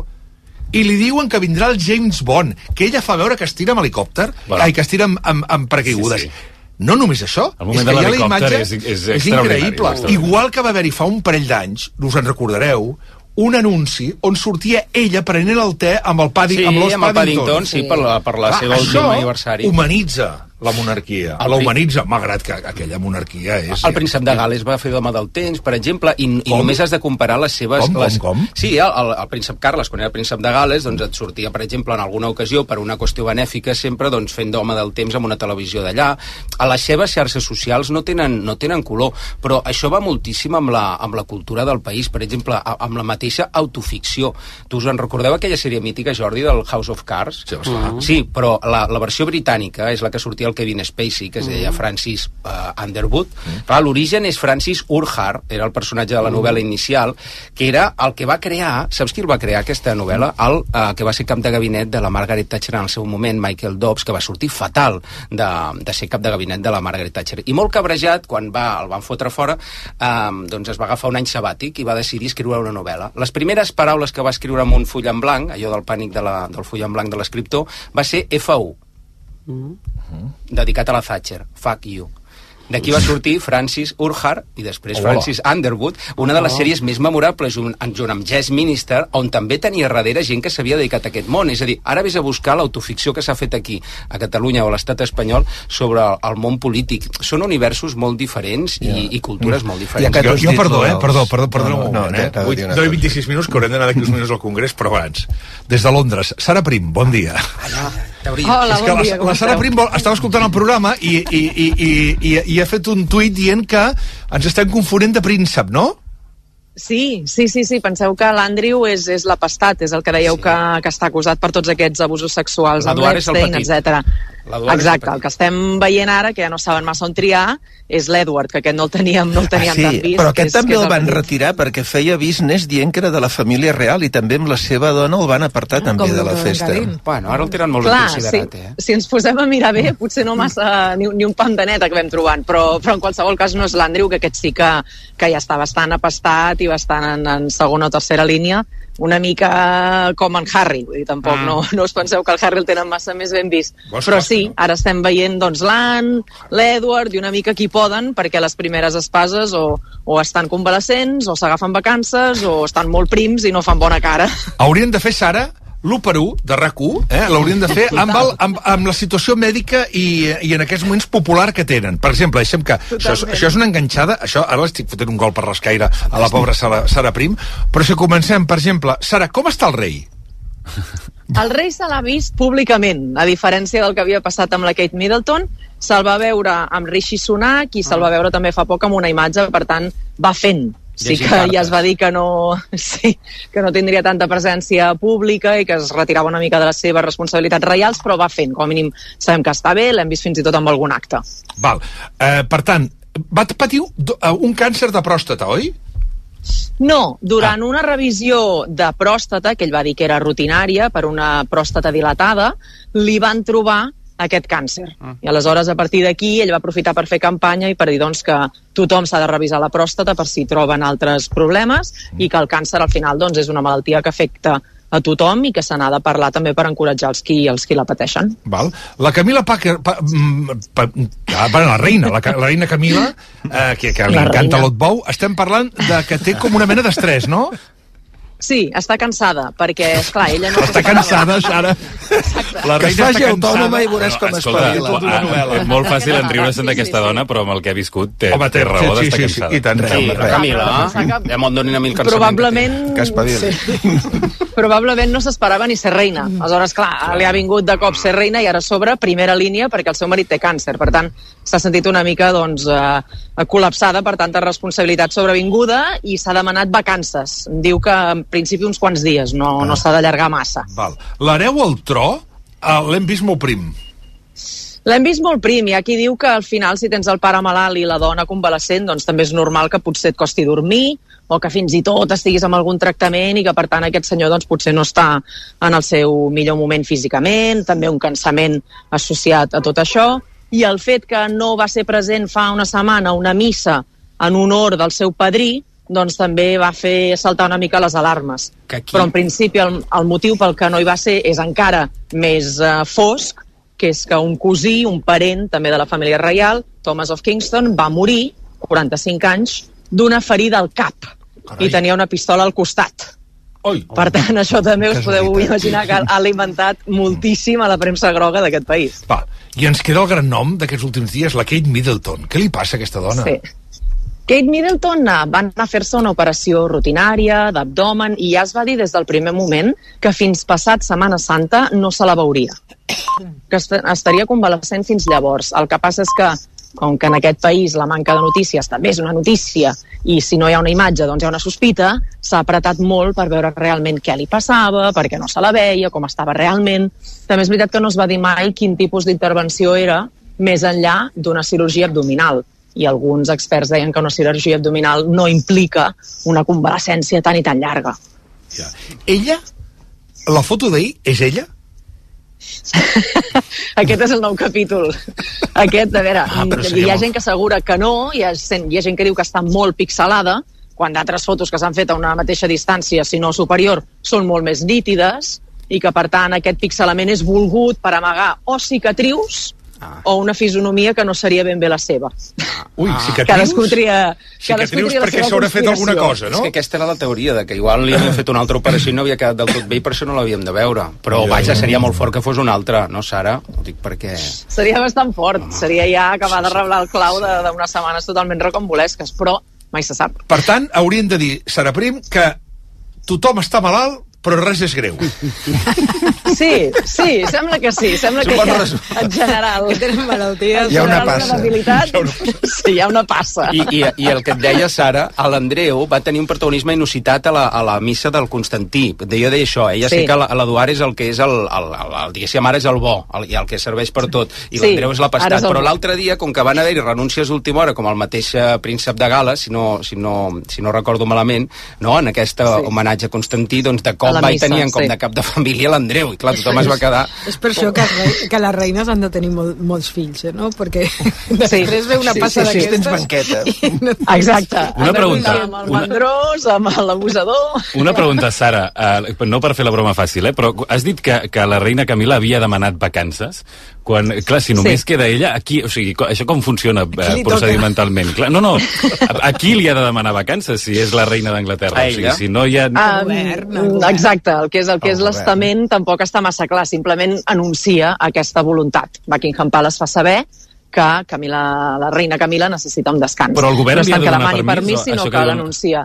i li diuen que vindrà el James Bond, que ella fa veure que es tira amb helicòpter, bueno. ai, que es tira amb, amb, amb paracaigudes. Sí, sí. no només això, el moment és de que ja la l'helicòpter imatge és, és, és increïble. extraordinari. Igual que va haver-hi fa un parell d'anys, us en recordareu, un anunci on sortia ella prenent el te amb el Paddington. Sí, amb l'os amb el Paddington. Paddington, sí, per la, per la Clar, seva últim aniversari. Això humanitza la monarquia, El la humanitza, malgrat que aquella monarquia és... El príncep de Gales va fer d'home del temps, per exemple, i, i només has de comparar les seves... Com, les... com, com? Sí, el, el, el príncep Carles, quan era príncep de Gales, doncs et sortia, per exemple, en alguna ocasió, per una qüestió benèfica, sempre doncs, fent d'home del temps amb una televisió d'allà. A les seves xarxes socials no tenen, no tenen color, però això va moltíssim amb la, amb la cultura del país, per exemple, amb la mateixa autoficció. Tu us en recordeu aquella sèrie mítica, Jordi, del House of Cards? Sí, mm. sí però la, la versió britànica és la que sortia el Kevin Spacey, que es deia Francis uh, Underwood. Mm. Clar, l'origen és Francis Urquhart, era el personatge de la novel·la inicial, que era el que va crear, saps qui el va crear, aquesta novel·la? El uh, que va ser cap de gabinet de la Margaret Thatcher en el seu moment, Michael Dobbs, que va sortir fatal de, de ser cap de gabinet de la Margaret Thatcher. I molt cabrejat, quan va, el van fotre fora, um, doncs es va agafar un any sabàtic i va decidir escriure una novel·la. Les primeres paraules que va escriure amb un full en blanc, allò del pànic de la, del full en blanc de l'escriptor, va ser F U. Mm-hmm. dedicat a la Thatcher, fuck you. D'aquí va sortir Francis Urquhart i després Hola. Francis Underwood, una de les sèries més memorables junt, junt amb Jazz Minister, on també tenia darrere gent que s'havia dedicat a aquest món. És a dir, ara vés a buscar l'autoficció que s'ha fet aquí, a Catalunya o a l'estat espanyol, sobre el, el món polític. Són universos molt diferents i, yeah. i cultures molt diferents. Jo, jo perdó, eh? Perdó, perdó, perdó No, un no, moment, no, eh? No, vint-i-sis minuts, que haurem d'anar d'aquí uns minuts al Congrés, però abans. Des de Londres, Sara Prim, bon dia. Hola, és que bon dia, la, la Sara Prim vol, estava escoltant el programa i, i, i, i, i, i ha fet un tuit dient que ens estem confonent de príncep, no? Sí, sí, sí, sí. Penseu que l'Andrew és, és l'apestat, és el que dèieu sí. que, que està acusat per tots aquests abusos sexuals amb l'Epstein, etcètera. Exacte, el, el que estem veient ara, que ja no saben massa on triar, és l'Edward, que aquest no el teníem, no el teníem ah, sí, tan vist. Però aquest és, també el van petit. retirar perquè feia business dient que era de la família real i també amb la seva dona el van apartar ah, també de la festa. Bueno, ara el tenen molt Clar, ben considerat, sí. eh? Si ens posem a mirar bé, potser no massa ni, ni un pam de neta que vam trobant, però, però en qualsevol cas no és l'Andrew, que aquest sí que, que ja està bastant apestat i bastant en, en segona o tercera línia, una mica com en Harry, vull dir, tampoc mm. no, no us penseu que el Harry el tenen massa més ben vist. Vols però sí, no? Ara estem veient doncs l'Anne, l'Edward i una mica qui poden, perquè les primeres espases o, o estan convalescents, o s'agafen vacances, o estan molt prims i no fan bona cara. Haurien de fer, Sara, l'u per u de RAC u, eh? L'haurien de fer amb, el, amb, amb la situació mèdica i, i en aquests moments popular que tenen. Per exemple, deixem que això és, això és una enganxada, això ara l'estic fotent un gol per l'escaire a la pobra Sara, Sara Prim, però si comencem, per exemple, Sara, com està el rei? El rei se l'ha vist públicament, a diferència del que havia passat amb la Kate Middleton, se'l va veure amb Rishi Sunak i se'l va veure també fa poc amb una imatge, per tant, va fent. Sí que ja es va dir que no, sí, que no tindria tanta presència pública i que es retirava una mica de les seves responsabilitats reials, però va fent. Com a mínim sabem que està bé, l'hem vist fins i tot amb algun acte. Val. Eh, per tant, va patir un càncer de pròstata, oi? No, durant ah. una revisió de pròstata, que ell va dir que era rutinària per una pròstata dilatada, li van trobar aquest càncer. Ah. I aleshores, a partir d'aquí, ell va aprofitar per fer campanya i per dir doncs, que tothom s'ha de revisar la pròstata per si troben altres problemes mm. i que el càncer, al final, doncs, és una malaltia que afecta a tothom i que se n'ha de parlar també per encoratjar els qui, els qui la pateixen. Val. La Camila Packer, pa, pa, pa, la reina, la, la reina Camila, eh, que, que li encanta l'Otbou, estem parlant de que té com una mena d'estrès, no? Sí, està cansada, perquè, esclar, ella no... Està cansada, Sara. La reina està cansada. Autònoma i veuràs com es espavila. És molt fàcil enriure-se'n d'aquesta dona, però amb el que ha viscut té, Home, té raó sí, d'estar sí, cansada. Sí, i tant. Sí, la Camila, ja m'ho donin a mi el cansament. Probablement... Que espavili. Sí. Probablement no s'esperava ni ser reina. Aleshores, clar, li ha vingut de cop ser reina i ara a sobre primera línia perquè el seu marit té càncer. Per tant, s'ha sentit una mica, doncs, eh, col·lapsada per tanta responsabilitat sobrevinguda i s'ha demanat vacances. Diu que en principi uns quants dies, no, ah. no s'ha d'allargar massa. Val. L'hereu al tro eh, l'hem vist molt prim. L'hem vist molt prim. Hi ha qui diu que al final, si tens el pare malalt i la dona convalescent, doncs també és normal que potser et costi dormir o que fins i tot estiguis amb algun tractament i que, per tant, aquest senyor doncs, potser no està en el seu millor moment físicament, també un cansament associat a tot això, i el fet que no va ser present fa una setmana una missa en honor del seu padrí, doncs també va fer saltar una mica les alarmes. Però en principi el, el motiu pel que no hi va ser és encara més eh, fosc, que és que un cosí, un parent també de la família reial, Thomas of Kingston, va morir, quaranta-cinc anys, d'una ferida al cap. Carai. I tenia una pistola al costat. Oi. Per tant, això també us podeu imaginar que ha alimentat moltíssim a la premsa groga d'aquest país. Va, i ens queda el gran nom d'aquests últims dies, la Kate Middleton. Què li passa a aquesta dona? Sí. Kate Middleton van anar a fer-se una operació rutinària, d'abdomen, i ja es va dir des del primer moment que fins passat Setmana Santa no se la veuria. Que estaria convalescent fins llavors. El que passa és que, com que en aquest país la manca de notícies també és una notícia, i si no hi ha una imatge doncs hi ha una sospita, s'ha apretat molt per veure realment què li passava, per què no se la veia, com estava realment. També és veritat que no es va dir mai quin tipus d'intervenció era, més enllà d'una cirurgia abdominal. I alguns experts deien que una cirurgia abdominal no implica una convalescència tan i tan llarga. Ja. Ella? La foto d'ahir és ella? Aquest és el nou capítol. Aquest, a veure, ah, hi ha gent que assegura que no, hi ha, hi ha gent que diu que està molt pixelada, quan d'altres fotos que s'han fet a una mateixa distància, si no superior, són molt més nítides, i que per tant aquest pixelament és volgut per amagar o cicatrius ah. o una fisonomia que no seria ben bé la seva. Ui, cicatrius? Cadascú tria, cicatrius perquè s'haurà fet alguna cosa, no? És que aquesta era la teoria, de que igual li havien fet una altra operació i no havia quedat del tot bé i per això no l'havíem de veure. Però vaja, seria molt fort que fos una altra, no, Sara? Ho dic perquè... Seria bastant fort, Home. seria ja acabar de reblar el clau d'unes setmanes totalment rocambolesques, però mai se sap. Per tant, haurien de dir, Sara Prim, que tothom està malalt, però res és greu. Sí, sí, sembla que sí. Sembla que ja, en general, tenen malalties. Hi ha una passa. Sí, hi ha una passa. I, i, I el que et deia, Sara, l'Andreu va tenir un protagonisme inusitat a la, a la missa del Constantí. Jo deia això, ella sí, sí que l'Eduard és el que és el, el, el, el, diguéssim, ara és el bo, el, i el que serveix per tot, i sí, l'Andreu és l'apestat. Però l'altre dia, com que van haver-hi renúncies d'última hora, com el mateix príncep de Gales, si no, si no, si no recordo malament, no, en aquest sí. homenatge a Constantí, doncs de cop va i tenien com sí. de cap de família l'Andreu, i clar, tothom es va quedar... És per això que, que les reines han de tenir molt, molts fills, eh, no? Perquè després ve una sí, passa sí, sí, d'aquestes... tens banqueta. No... Exacte. Una pregunta. Amb el mandrós, amb l'abusador... Una pregunta, Sara, uh, no per fer la broma fàcil, eh, però has dit que, que la reina Camila havia demanat vacances, quan, clar, si només sí. queda ella, aquí, o sigui, això com funciona uh, procedimentalment? Clar, no, no, a, a qui li ha de demanar vacances si és la reina d'Anglaterra? O sigui, si no hi ha... Um, exacte, el que és, el que és l'estament tampoc està massa clar, simplement anuncia aquesta voluntat. Buckingham Palace fa saber que Camila, la reina Camila necessita un descans. Però el govern no li ha de donar permís, permís sinó que, que l'anuncia.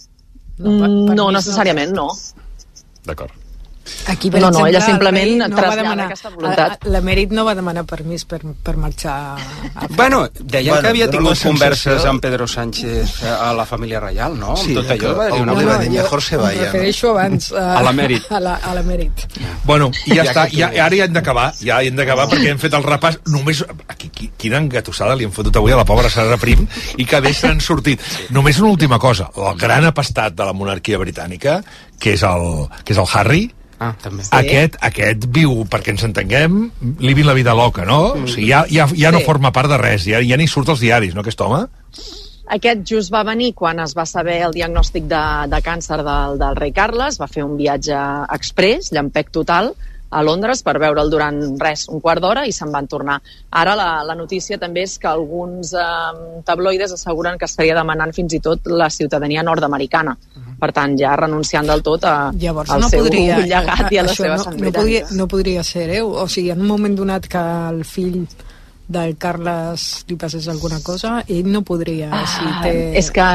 No, per, no necessàriament, no. D'acord. Aquí, per no, exemple, no, ella simplement no trasllada demanar, aquesta voluntat. L'emèrit no va demanar permís per, per marxar a... Bueno, deien bueno, que havia tingut sensació... converses amb Pedro Sánchez a la família reial, no? Sí, amb tot allò. Que, Va dir una no, no, dir, mejor se vaya. Em refereixo abans a, a l'emèrit. A, la, a l'emèrit. Bueno, i ja, ja està, ja, ara ja hem d'acabar, ja hem d'acabar perquè hem fet el repàs. Només, aquí, quina engatussada li hem fotut avui a la pobra Sara Prim i que bé s'han sortit. Només una última cosa, el gran apestat de la monarquia britànica, que és el, que és el Harry. Ah, també. Sí. Aquest, aquest viu, perquè ens entenguem, living la vida loca, no? Mm. O sigui, ja, ja, ja no sí. forma part de res, ja, ja ni surt als diaris, no, aquest home? Aquest just va venir quan es va saber el diagnòstic de, de càncer del, del rei Carles, va fer un viatge exprés, llampec total, a Londres per veure'l durant res, un quart d'hora i se'n van tornar. Ara la, la notícia també és que alguns eh, tabloides asseguren que estaria demanant fins i tot la ciutadania nord-americana. Per tant, ja renunciant del tot a, Llavors, al no seu podria, llegat i a la seva no, sang no, podria, no podria ser, eh? O sigui, en un moment donat que el fill del Carles li passés alguna cosa, ell no podria... Ah, si té... És que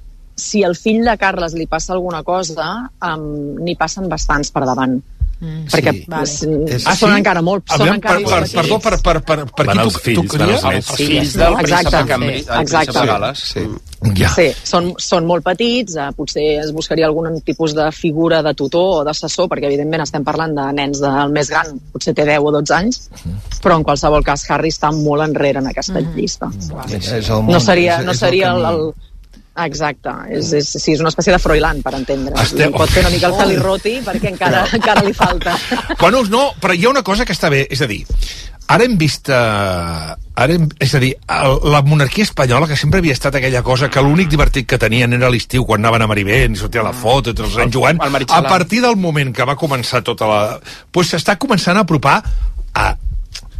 si al fill de Carles li passa alguna cosa, um, n'hi passen bastants per davant. Mm, perquè sí. vale. és, ah, són sí? encara molt són Aviam, encara per, per, perdó, per, per, per, per qui tu, fills, tu cries? Els fills del príncep de Cambridge, el príncep de Gales. Sí. Ja. Sí, són, són molt petits, eh, potser es buscaria algun tipus de figura de tutor o d'assessor, perquè evidentment estem parlant de nens del més gran, potser té deu o dotze anys, uh-huh. però en qualsevol cas Harry està molt enrere en aquesta uh-huh. llista. Wow. És el món, no seria, és, no és seria el, el, el Exacte, és, és, sí, és una espècie de Froilán, per entendre. Estem... Pot fer una mica el que li roti, perquè encara, no. encara li falta. Bueno, no, però hi ha una cosa que està bé, és a dir, ara hem vist... Uh, ara hem, és a dir, el, la monarquia espanyola, que sempre havia estat aquella cosa que l'únic divertit que tenien era l'estiu, quan anaven a Marivent, i sortia la foto, i tots els anys jugant, a partir del moment que va començar tota la... Doncs s'està començant a apropar a...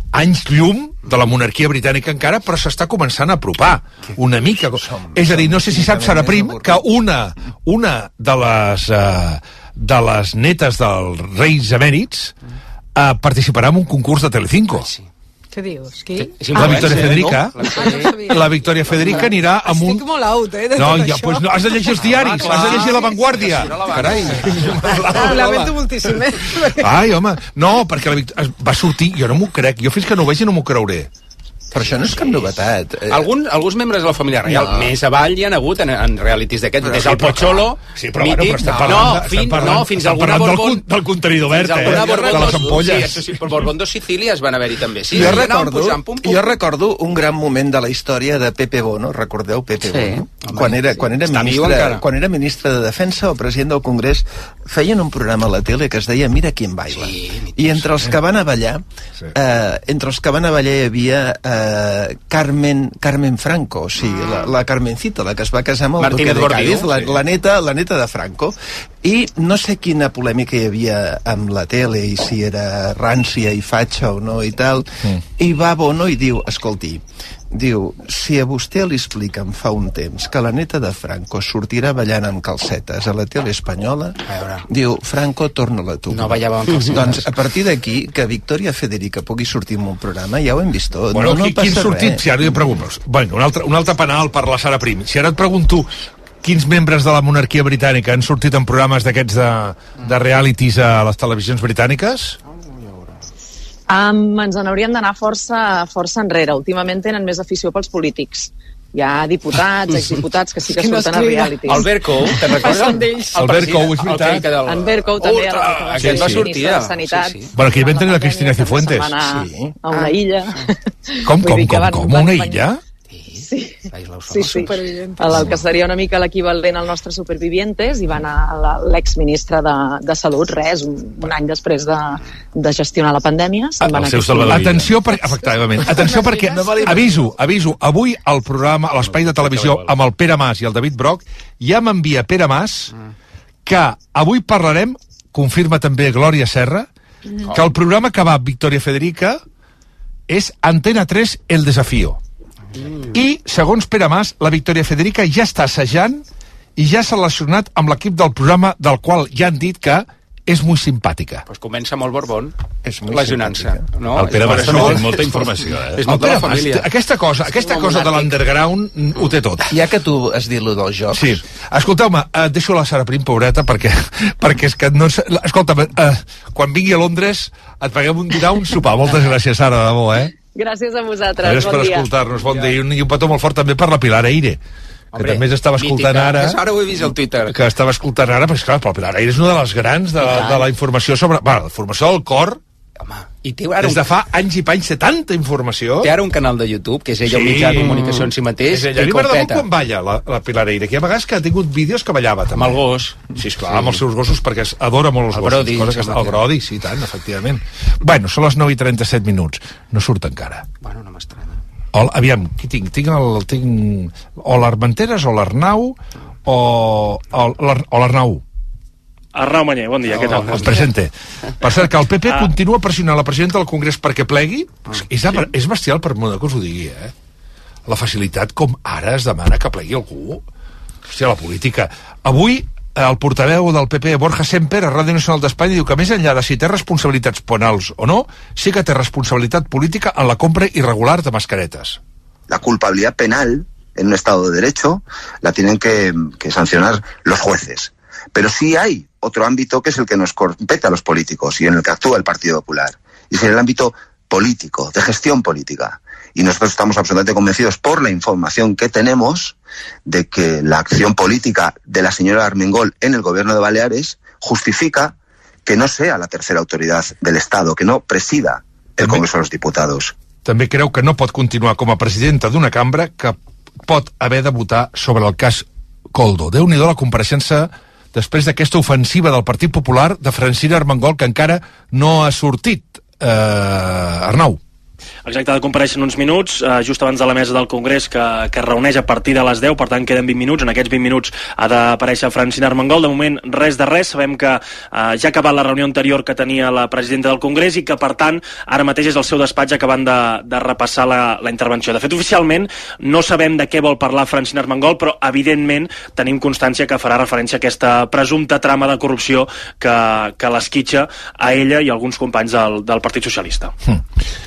anys llum de la monarquia britànica encara, però s'està començant a apropar una mica. És a dir, no sé si saps, Sara Prim, que una, una de les uh, de les netes dels reis emèrits uh, participarà en un concurs de Telecinco. Què dius? Qui? La Victoria Federica. La Victoria Federica anirà amb un... Estic molt out, eh, de no, tot ja, això. pues no, has de llegir els diaris, has de llegir La Vanguardia. Carai. Ho lamento moltíssim, eh? Ai, home, no, perquè la Victòria va sortir, jo no m'ho crec, jo fins que no ho vegi no m'ho creuré. Però això no és cap novetat. Algun, alguns membres de la família reial, no. més avall hi han hagut en, en realities d'aquests, des del Pocholo, sí, però, mític, bueno, però estem parlant, no, fin, parlant, no, fins alguna Borbón... Del, del contenidor verd, eh? De les ampolles. Sí, sí, però Borbón dos Sicílies van haver-hi també. Sí, jo, recordo, pujant, pum, pum. jo recordo un gran moment de la història de Pepe Bono, recordeu Pepe sí. Bono? Home, quan era, quan, era ministre, quan era ministre de Defensa o president del Congrés, feien un programa a la tele que es deia Mira quién baila. Sí, I entre els que van a ballar, sí. eh, entre els que van a ballar hi havia eh, Carmen, Carmen Franco, o sigui, la, la Carmencita, la que es va casar amb el Duque de Cádiz, la, la, neta, la neta de Franco, i no sé quina polèmica hi havia amb la tele, i si era rància i fatxa o no i tal, mm. i va Bono i diu, escolti, diu, si a vostè li expliquen fa un temps que la neta de Franco sortirà ballant amb calcetes a la tele espanyola, diu, Franco, torna-la tu. No ballava amb calcetes. Doncs a partir d'aquí, que Victoria Federica pugui sortir en un programa, ja ho hem vist tot. Bueno, no, no qui, quin sortit? res. Si ara jo pregunto, bueno, un altre, un altre penal per la Sara Prim. Si ara et pregunto quins membres de la monarquia britànica han sortit en programes d'aquests de, de realities a les televisions britàniques? Um, ens n'hauríem d'anar força, força enrere. Últimament tenen més afició pels polítics. Hi ha diputats, exdiputats, que sí que, que surten no a realities. Albert Cou, te'n recordes? Albert Cou, és veritat. Del... Albert Cou també, Ultra, el, el, aquest va sortir. De Sanitat. Sí, sí. Bueno, aquí hi vam tenir la Cristina Cifuentes. Sí. A una illa. Com, com, com, com, a una illa? Sí, sí, sí. El que seria una mica l'equivalent al nostre Supervivientes, i va anar l'exministre de, de Salut, res, un, un any després de, de gestionar la pandèmia. Ah, el seu Salvador. Atenció, per, efectivament, atenció perquè, aviso, aviso, avui al programa, a l'espai de televisió, amb el Pere Mas i el David Broc, ja m'envia Pere Mas que avui parlarem, confirma també Glòria Serra, que el programa que va Victoria Federica és Antena tres El Desafío. Mm. I, segons Pere Mas, la Victoria Federica ja està assajant i ja s'ha relacionat amb l'equip del programa, del qual ja han dit que és molt simpàtica. Pues comença molt Borbón, lesionant-se. No? El Pere Mas té molta informació, eh? És molta la família. Aquesta cosa, aquesta cosa de l'underground ho té tot. Ja que tu has dit lo dels jocs. Sí. Escolteu-me, et deixo la Sara Prim, pobreta, perquè, perquè és que no... Escolta'm, eh, quan vingui a Londres et paguem un dinar, un sopar. Moltes gràcies, Sara, de debò, eh? Gràcies a vosaltres, gràcies bon per dia. escoltar-nos, bon dia. I un, I un petó molt fort també per la Pilar Aire, que Hombre, també estava escoltant mítica. ara... Ara ho he vist al Twitter. Que estava escoltant ara, perquè clar, la Pilar Aire és una de les grans de, de la informació sobre... Bueno, la informació del cor... Home, i té ara des de fa anys i panys té tanta informació. Té ara un canal de YouTube, que és ella sí. un mitjà de comunicació en si mateix. És ella. A mi m'agrada molt quan balla, la, la Pilar Aire, que a vegades que ha tingut vídeos que ballava també. Amb el gos. Sí, esclar, sí. Amb els seus gossos, perquè adora molt els el gossos. Brody, cosa que està... El Brody, sí, tant, efectivament. Bueno, són les nou i trenta-set minuts. No surt encara. Bueno, no m'estranya. O, aviam, qui tinc? Tinc el... Tinc... O l'Armenteres, o l'Arnau, o, o l'Arnau. Arnau Manyer, bon dia, oh, què tal? Es presente. Per cert, que el P P ah. continua pressionant la presidenta del Congrés perquè plegui. Ah, és, sí. és bestial per molt que us ho digui, eh? La facilitat com ara es demana que plegui algú. Hòstia, la política. Avui, el portaveu del P P, Borja Semper, a Ràdio Nacional d'Espanya, diu que més enllà de si té responsabilitats penals o no, sí que té responsabilitat política en la compra irregular de mascaretes. La culpabilidad penal en un Estado de Derecho la tienen que, que sancionar los jueces. Pero sí hay otro ámbito que es el que nos compete a los políticos y en el que actúa el Partido Popular. Y es en el ámbito político, de gestión política. Y nosotros estamos absolutamente convencidos por la información que tenemos de que la acción política de la señora Armengol en el gobierno de Baleares justifica que no sea la tercera autoridad del Estado, que no presida el Congreso de los Diputados. També creu que no pot continuar com a presidenta d'una cambra que pot haver de votar sobre el cas Koldo. Déu-n'hi-do la compareixença després d'aquesta ofensiva del Partit Popular de Francina Armengol, que encara no ha sortit. Eh, Arnau. Exacte, ha de comparèixer en uns minuts, eh, just abans de la mesa del Congrés, que, que reuneix a partir de les deu, per tant queden vint minuts. En aquests vint minuts ha d'aparèixer Francina Armengol. De moment, res de res. Sabem que eh, ja ha acabat la reunió anterior que tenia la presidenta del Congrés i que, per tant, ara mateix és el seu despatx acabant de, de repassar la, la intervenció. De fet, oficialment, no sabem de què vol parlar Francina Armengol, però, evidentment, tenim constància que farà referència a aquesta presumpta trama de corrupció que, que l'esquitxa a ella i a alguns companys del, del Partit Socialista. Hm.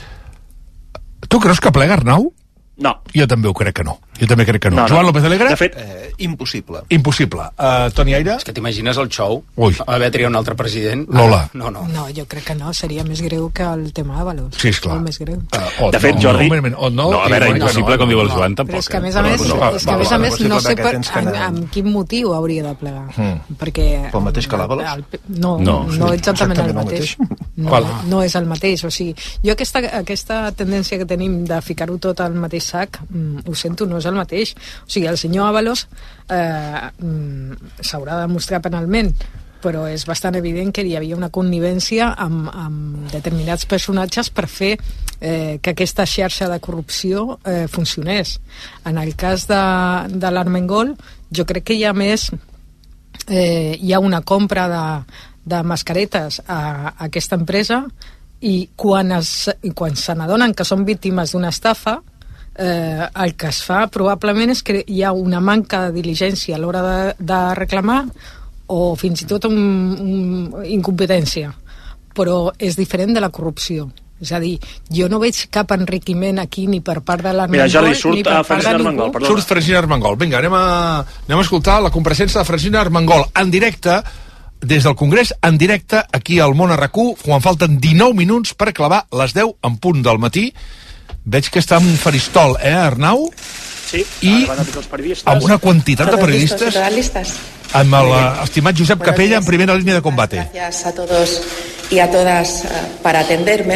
Tu creus que plega, Arnau? No. Jo també ho crec que no. Jo també crec que no. no Joan no. López Alegre? De fet, eh, impossible. Impossible. Uh, Toni Aire? És que t'imagines el xou? Ui. Haver triat un altre president? Lola. Ah, no, no. No, jo crec que no. Seria més greu que el tema Avalos. Sí, esclar. Molt més greu. Uh, de fet, no, Jordi... No, no, no, no, a veure, no, impossible, no, com no, diu el no. Joan, tampoc. Però és que, a més a més, és que, a més, a més no sé per, en, amb quin motiu hauria de plegar. Mm. Perquè... Pel mateix que l'Avalos? No, no, no exactament el mateix. No, no és el mateix. O sigui, jo aquesta, aquesta tendència que tenim de ficar-ho tot al mateix sac, ho sento, no és el mateix. O sigui, el senyor Ábalos eh, s'haurà de demostrar penalment, però és bastant evident que hi havia una connivència amb, amb determinats personatges per fer eh, que aquesta xarxa de corrupció eh, funcionés. En el cas de, de l'Armengol, jo crec que hi ha més... Eh, hi ha una compra de, de mascaretes a, a aquesta empresa i quan, es, quan se n'adonen que són víctimes d'una estafa, Eh, el que es fa probablement és que hi ha una manca de diligència a l'hora de, de reclamar o fins i tot un, un, incompetència, però és diferent de la corrupció. És a dir, jo no veig cap enriquiment aquí ni per part de l'Armengol. Mira, Jordi, surt ni per a Francina Armengol, perdona. Surt Francina Armengol. Vinga, anem a, anem a escoltar la compareixença de Francina Armengol en directe des del Congrés, en directe aquí al Món a RAC u, quan falten dinou minuts per clavar les deu en punt del matí. Veig que està en un faristol, eh, Arnau? Sí, i amb una quantitat de periodistes, amb l'estimat Josep Capella en primera línia de combate. Gracias a todos y a todas uh, para atenderme.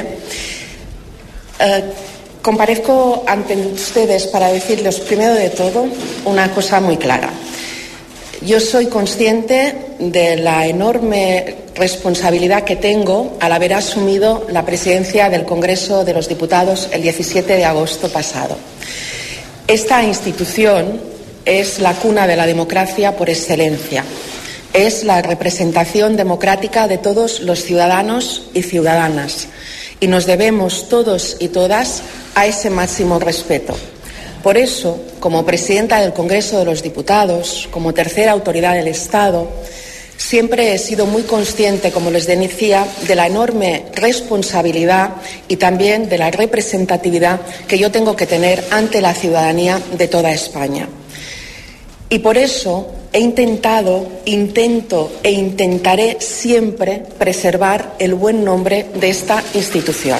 Uh, comparezco ante ustedes para decirles, primero de todo, una cosa muy clara. Yo soy consciente de la enorme responsabilidad que tengo al haber asumido la presidencia del Congreso de los Diputados el diecisiete de agosto pasado. Esta institución es la cuna de la democracia por excelencia. Es la representación democrática de todos los ciudadanos y ciudadanas. Y nos debemos todos y todas a ese máximo respeto. Por eso, como presidenta del Congreso de los Diputados, como tercera autoridad del Estado, siempre he sido muy consciente, como les decía, de la enorme responsabilidad y también de la representatividad que yo tengo que tener ante la ciudadanía de toda España. Y por eso he intentado, intento e intentaré siempre preservar el buen nombre de esta institución.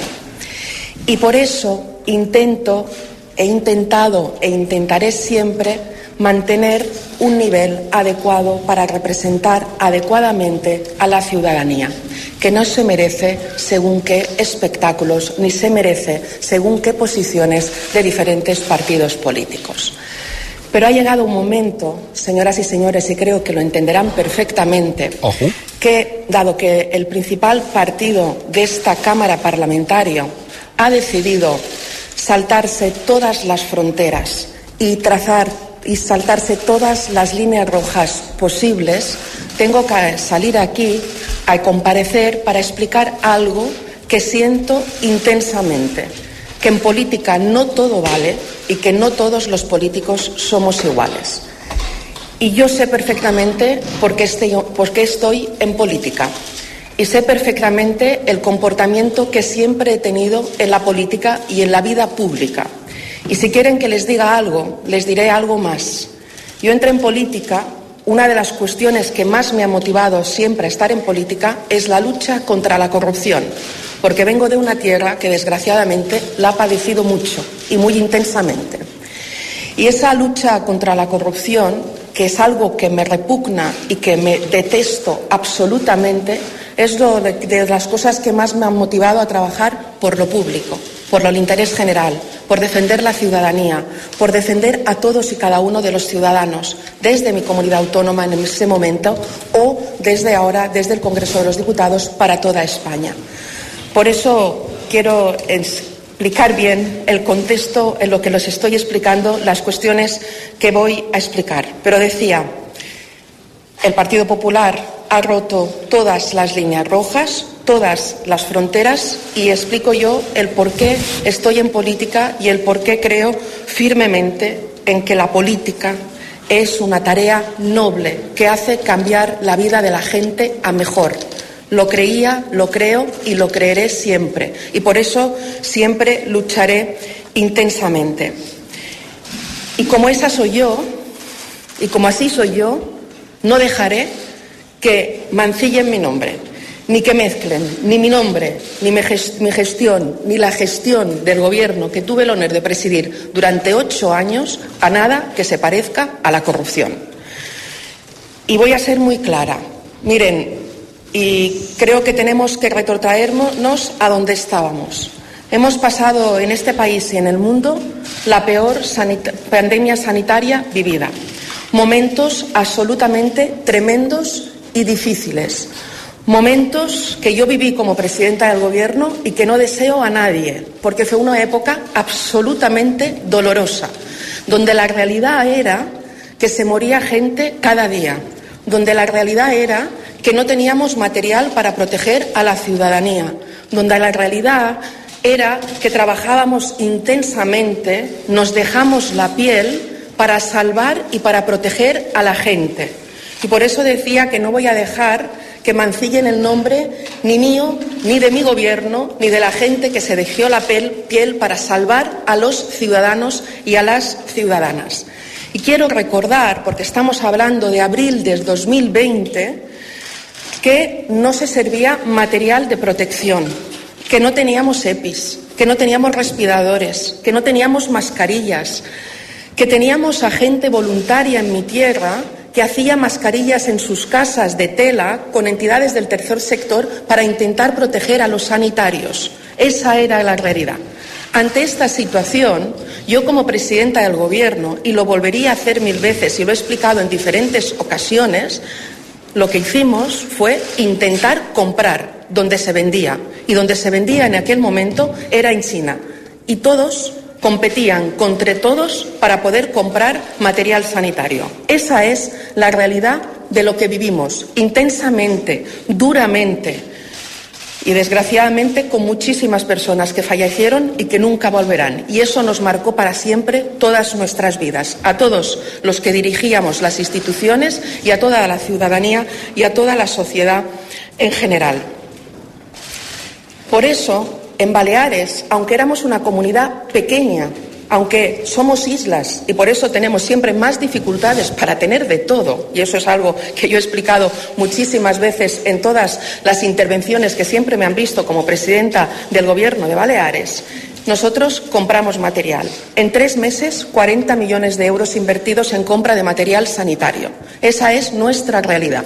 Y por eso intento, he intentado e intentaré siempre mantener un nivel adecuado para representar adecuadamente a la ciudadanía, que no se merece según qué espectáculos ni se merece según qué posiciones de diferentes partidos políticos. Pero ha llegado un momento, señoras y señores, y creo que lo entenderán perfectamente, Ojo. que, dado que el principal partido de esta Cámara Parlamentaria ha decidido saltarse todas las fronteras y trazar y saltarse todas las líneas rojas posibles, tengo que salir aquí a comparecer para explicar algo que siento intensamente, que en política no todo vale y que no todos los políticos somos iguales. Y yo sé perfectamente por qué estoy, por qué estoy en política. Y sé perfectamente el comportamiento que siempre he tenido en la política y en la vida pública. Y si quieren que les diga algo, les diré algo más. Yo entré en política, una de las cuestiones que más me ha motivado siempre a estar en política es la lucha contra la corrupción, porque vengo de una tierra que desgraciadamente la ha padecido mucho y muy intensamente. Y esa lucha contra la corrupción, que es algo que me repugna y que me detesto absolutamente, es lo de, de las cosas que más me han motivado a trabajar por lo público, por el interés general, por defender la ciudadanía, por defender a todos y cada uno de los ciudadanos, desde mi comunidad autónoma en ese momento o desde ahora, desde el Congreso de los Diputados, para toda España. Por eso quiero explicar bien el contexto en lo que les estoy explicando, las cuestiones que voy a explicar. Pero decía, el Partido Popular ha roto todas las líneas rojas, todas las fronteras, y explico yo el por qué estoy en política y el por qué creo firmemente en que la política es una tarea noble que hace cambiar la vida de la gente a mejor. Lo creía, lo creo y lo creeré siempre. Y por eso siempre lucharé intensamente. Y como esa soy yo, y como así soy yo, no dejaré que mancillen mi nombre, ni que mezclen ni mi nombre, ni mi gestión, ni la gestión del gobierno que tuve el honor de presidir durante ocho años a nada que se parezca a la corrupción. Y voy a ser muy clara. Miren, y creo que tenemos que retrotraernos a donde estábamos. Hemos pasado en este país y en el mundo la peor sanita- pandemia sanitaria vivida. Momentos absolutamente tremendos y difíciles. Momentos que yo viví como presidenta del gobierno y que no deseo a nadie, porque fue una época absolutamente dolorosa, donde la realidad era que se moría gente cada día, donde la realidad era que no teníamos material para proteger a la ciudadanía, donde la realidad era que trabajábamos intensamente, nos dejamos la piel para salvar y para proteger a la gente. Y por eso decía que no voy a dejar que mancillen el nombre ni mío, ni de mi gobierno, ni de la gente que se dejó la piel, piel para salvar a los ciudadanos y a las ciudadanas. Y quiero recordar, porque estamos hablando de abril de dos mil veinte, que no se servía material de protección, que no teníamos EPIs, que no teníamos respiradores, que no teníamos mascarillas, que teníamos a gente voluntaria en mi tierra que hacía mascarillas en sus casas de tela con entidades del tercer sector para intentar proteger a los sanitarios. Esa era la realidad. Ante esta situación, yo como presidenta del Gobierno, y lo volvería a hacer mil veces y lo he explicado en diferentes ocasiones, lo que hicimos fue intentar comprar donde se vendía. Y donde se vendía en aquel momento era en China. Y todos competían contra todos para poder comprar material sanitario. Esa es la realidad de lo que vivimos, intensamente, duramente y desgraciadamente con muchísimas personas que fallecieron y que nunca volverán. Y eso nos marcó para siempre todas nuestras vidas, a todos los que dirigíamos las instituciones y a toda la ciudadanía y a toda la sociedad en general. Por eso, en Baleares, aunque éramos una comunidad pequeña, aunque somos islas y por eso tenemos siempre más dificultades para tener de todo, y eso es algo que yo he explicado muchísimas veces en todas las intervenciones que siempre me han visto como presidenta del Gobierno de Baleares, nosotros compramos material. En tres meses, cuarenta millones de euros invertidos en compra de material sanitario. Esa es nuestra realidad.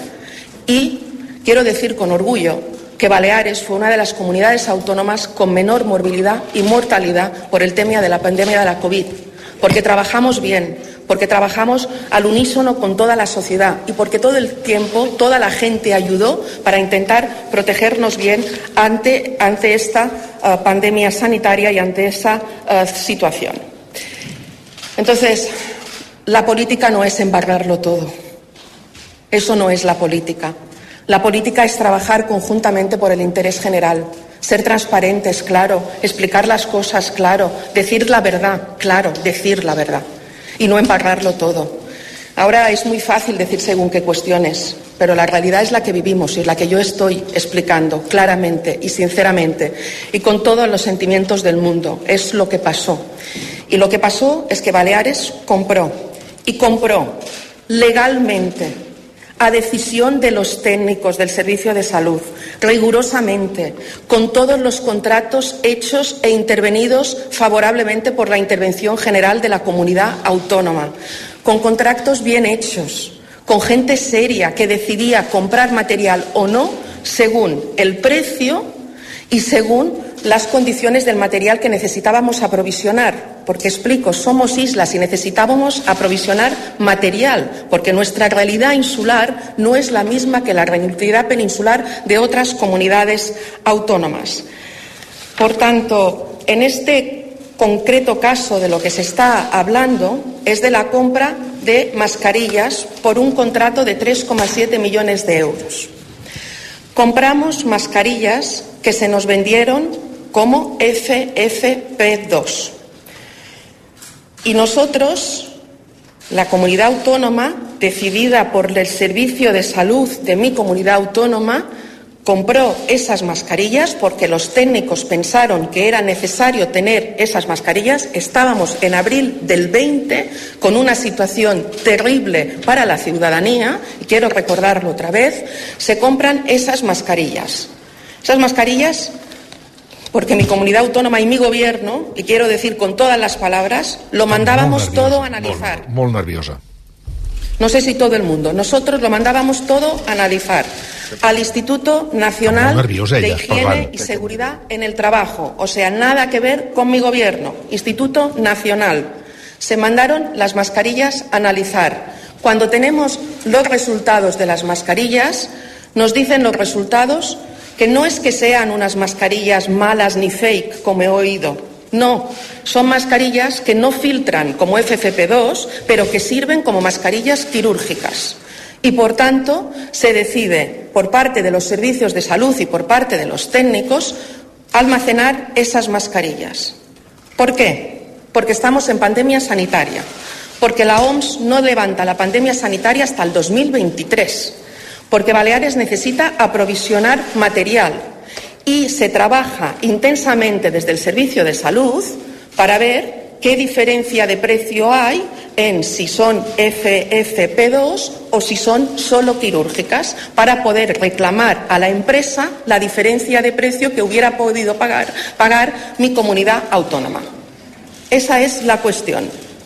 Y quiero decir con orgullo que Baleares fue una de las comunidades autónomas con menor morbilidad y mortalidad por el tema de la pandemia de la COVID, porque trabajamos bien, porque trabajamos al unísono con toda la sociedad y porque todo el tiempo toda la gente ayudó para intentar protegernos bien ante, ante esta uh, pandemia sanitaria y ante esa uh, situación. Entonces, la política no es embarrarlo todo. Eso no es la política. La política es trabajar conjuntamente por el interés general, ser transparentes, claro, explicar las cosas, claro, decir la verdad, claro, decir la verdad, y no embarrarlo todo. Ahora es muy fácil decir según qué cuestiones, pero la realidad es la que vivimos y la que yo estoy explicando claramente y sinceramente y con todos los sentimientos del mundo. Es lo que pasó. Y lo que pasó es que Baleares compró, y compró legalmente, a decisión de los técnicos del Servicio de Salud, rigurosamente, con todos los contratos hechos e intervenidos favorablemente por la intervención general de la comunidad autónoma, con contratos bien hechos, con gente seria que decidía comprar material o no según el precio y según las condiciones del material que necesitábamos aprovisionar. Porque explico, somos islas y necesitábamos aprovisionar material, porque nuestra realidad insular no es la misma que la realidad peninsular de otras comunidades autónomas. Por tanto, en este concreto caso de lo que se está hablando es de la compra de mascarillas por un contrato de tres coma siete millones de euros. Compramos mascarillas que se nos vendieron como F F P dos. Y nosotros, la comunidad autónoma, decidida por el Servicio de Salud de mi comunidad autónoma, compró esas mascarillas porque los técnicos pensaron que era necesario tener esas mascarillas. Estábamos en abril del veinte con una situación terrible para la ciudadanía, y quiero recordarlo otra vez. Se compran esas mascarillas. Esas mascarillas porque mi comunidad autónoma y mi gobierno, y quiero decir con todas las palabras, lo mandábamos todo a analizar. Molt, molt nerviosa. No sé si todo el mundo. Nosotros lo mandábamos todo a analizar al Instituto Nacional de Higiene y Seguridad en el Trabajo. O sea, nada que ver con mi gobierno. Instituto Nacional. Se mandaron las mascarillas a analizar. Cuando tenemos los resultados de las mascarillas, nos dicen los resultados que no es que sean unas mascarillas malas ni fake, como he oído. No, son mascarillas que no filtran como F F P dos, pero que sirven como mascarillas quirúrgicas. Y, por tanto, se decide, por parte de los servicios de salud y por parte de los técnicos, almacenar esas mascarillas. ¿Por qué? Porque estamos en pandemia sanitaria. Porque la O M S no levanta la pandemia sanitaria hasta el dos mil veintitrés. Porque Baleares necesita aprovisionar material. Y se trabaja intensamente desde el Servicio de Salud para ver qué diferencia de precio hay en si son F F P dos o si son solo quirúrgicas, para poder reclamar a la empresa la diferencia de precio que hubiera podido pagar, pagar mi comunidad autónoma. Esa es la cuestión.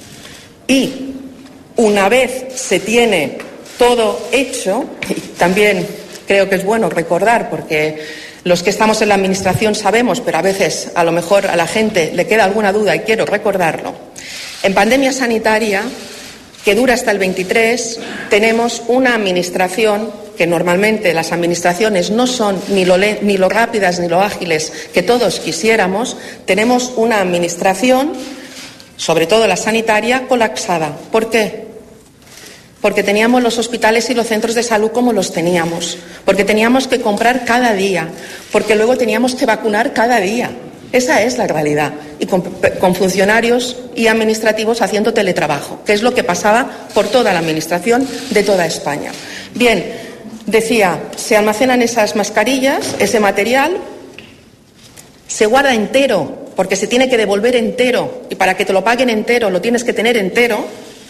Y una vez se tiene todo hecho, y también creo que es bueno recordar, porque los que estamos en la Administración sabemos, pero a veces a lo mejor a la gente le queda alguna duda y quiero recordarlo. En pandemia sanitaria, que dura hasta el veintitrés, tenemos una Administración que normalmente las administraciones no son ni lo, ni lo rápidas ni lo ágiles que todos quisiéramos. Tenemos una Administración, sobre todo la sanitaria, colapsada. ¿Por qué? Porque teníamos los hospitales y los centros de salud como los teníamos, porque teníamos que comprar cada día, porque luego teníamos que vacunar cada día. Esa es la realidad. Y con, con funcionarios y administrativos haciendo teletrabajo, que es lo que pasaba por toda la administración de toda España. Bien, decía, se almacenan esas mascarillas, ese material, se guarda entero, porque se tiene que devolver entero, y para que te lo paguen entero lo tienes que tener entero.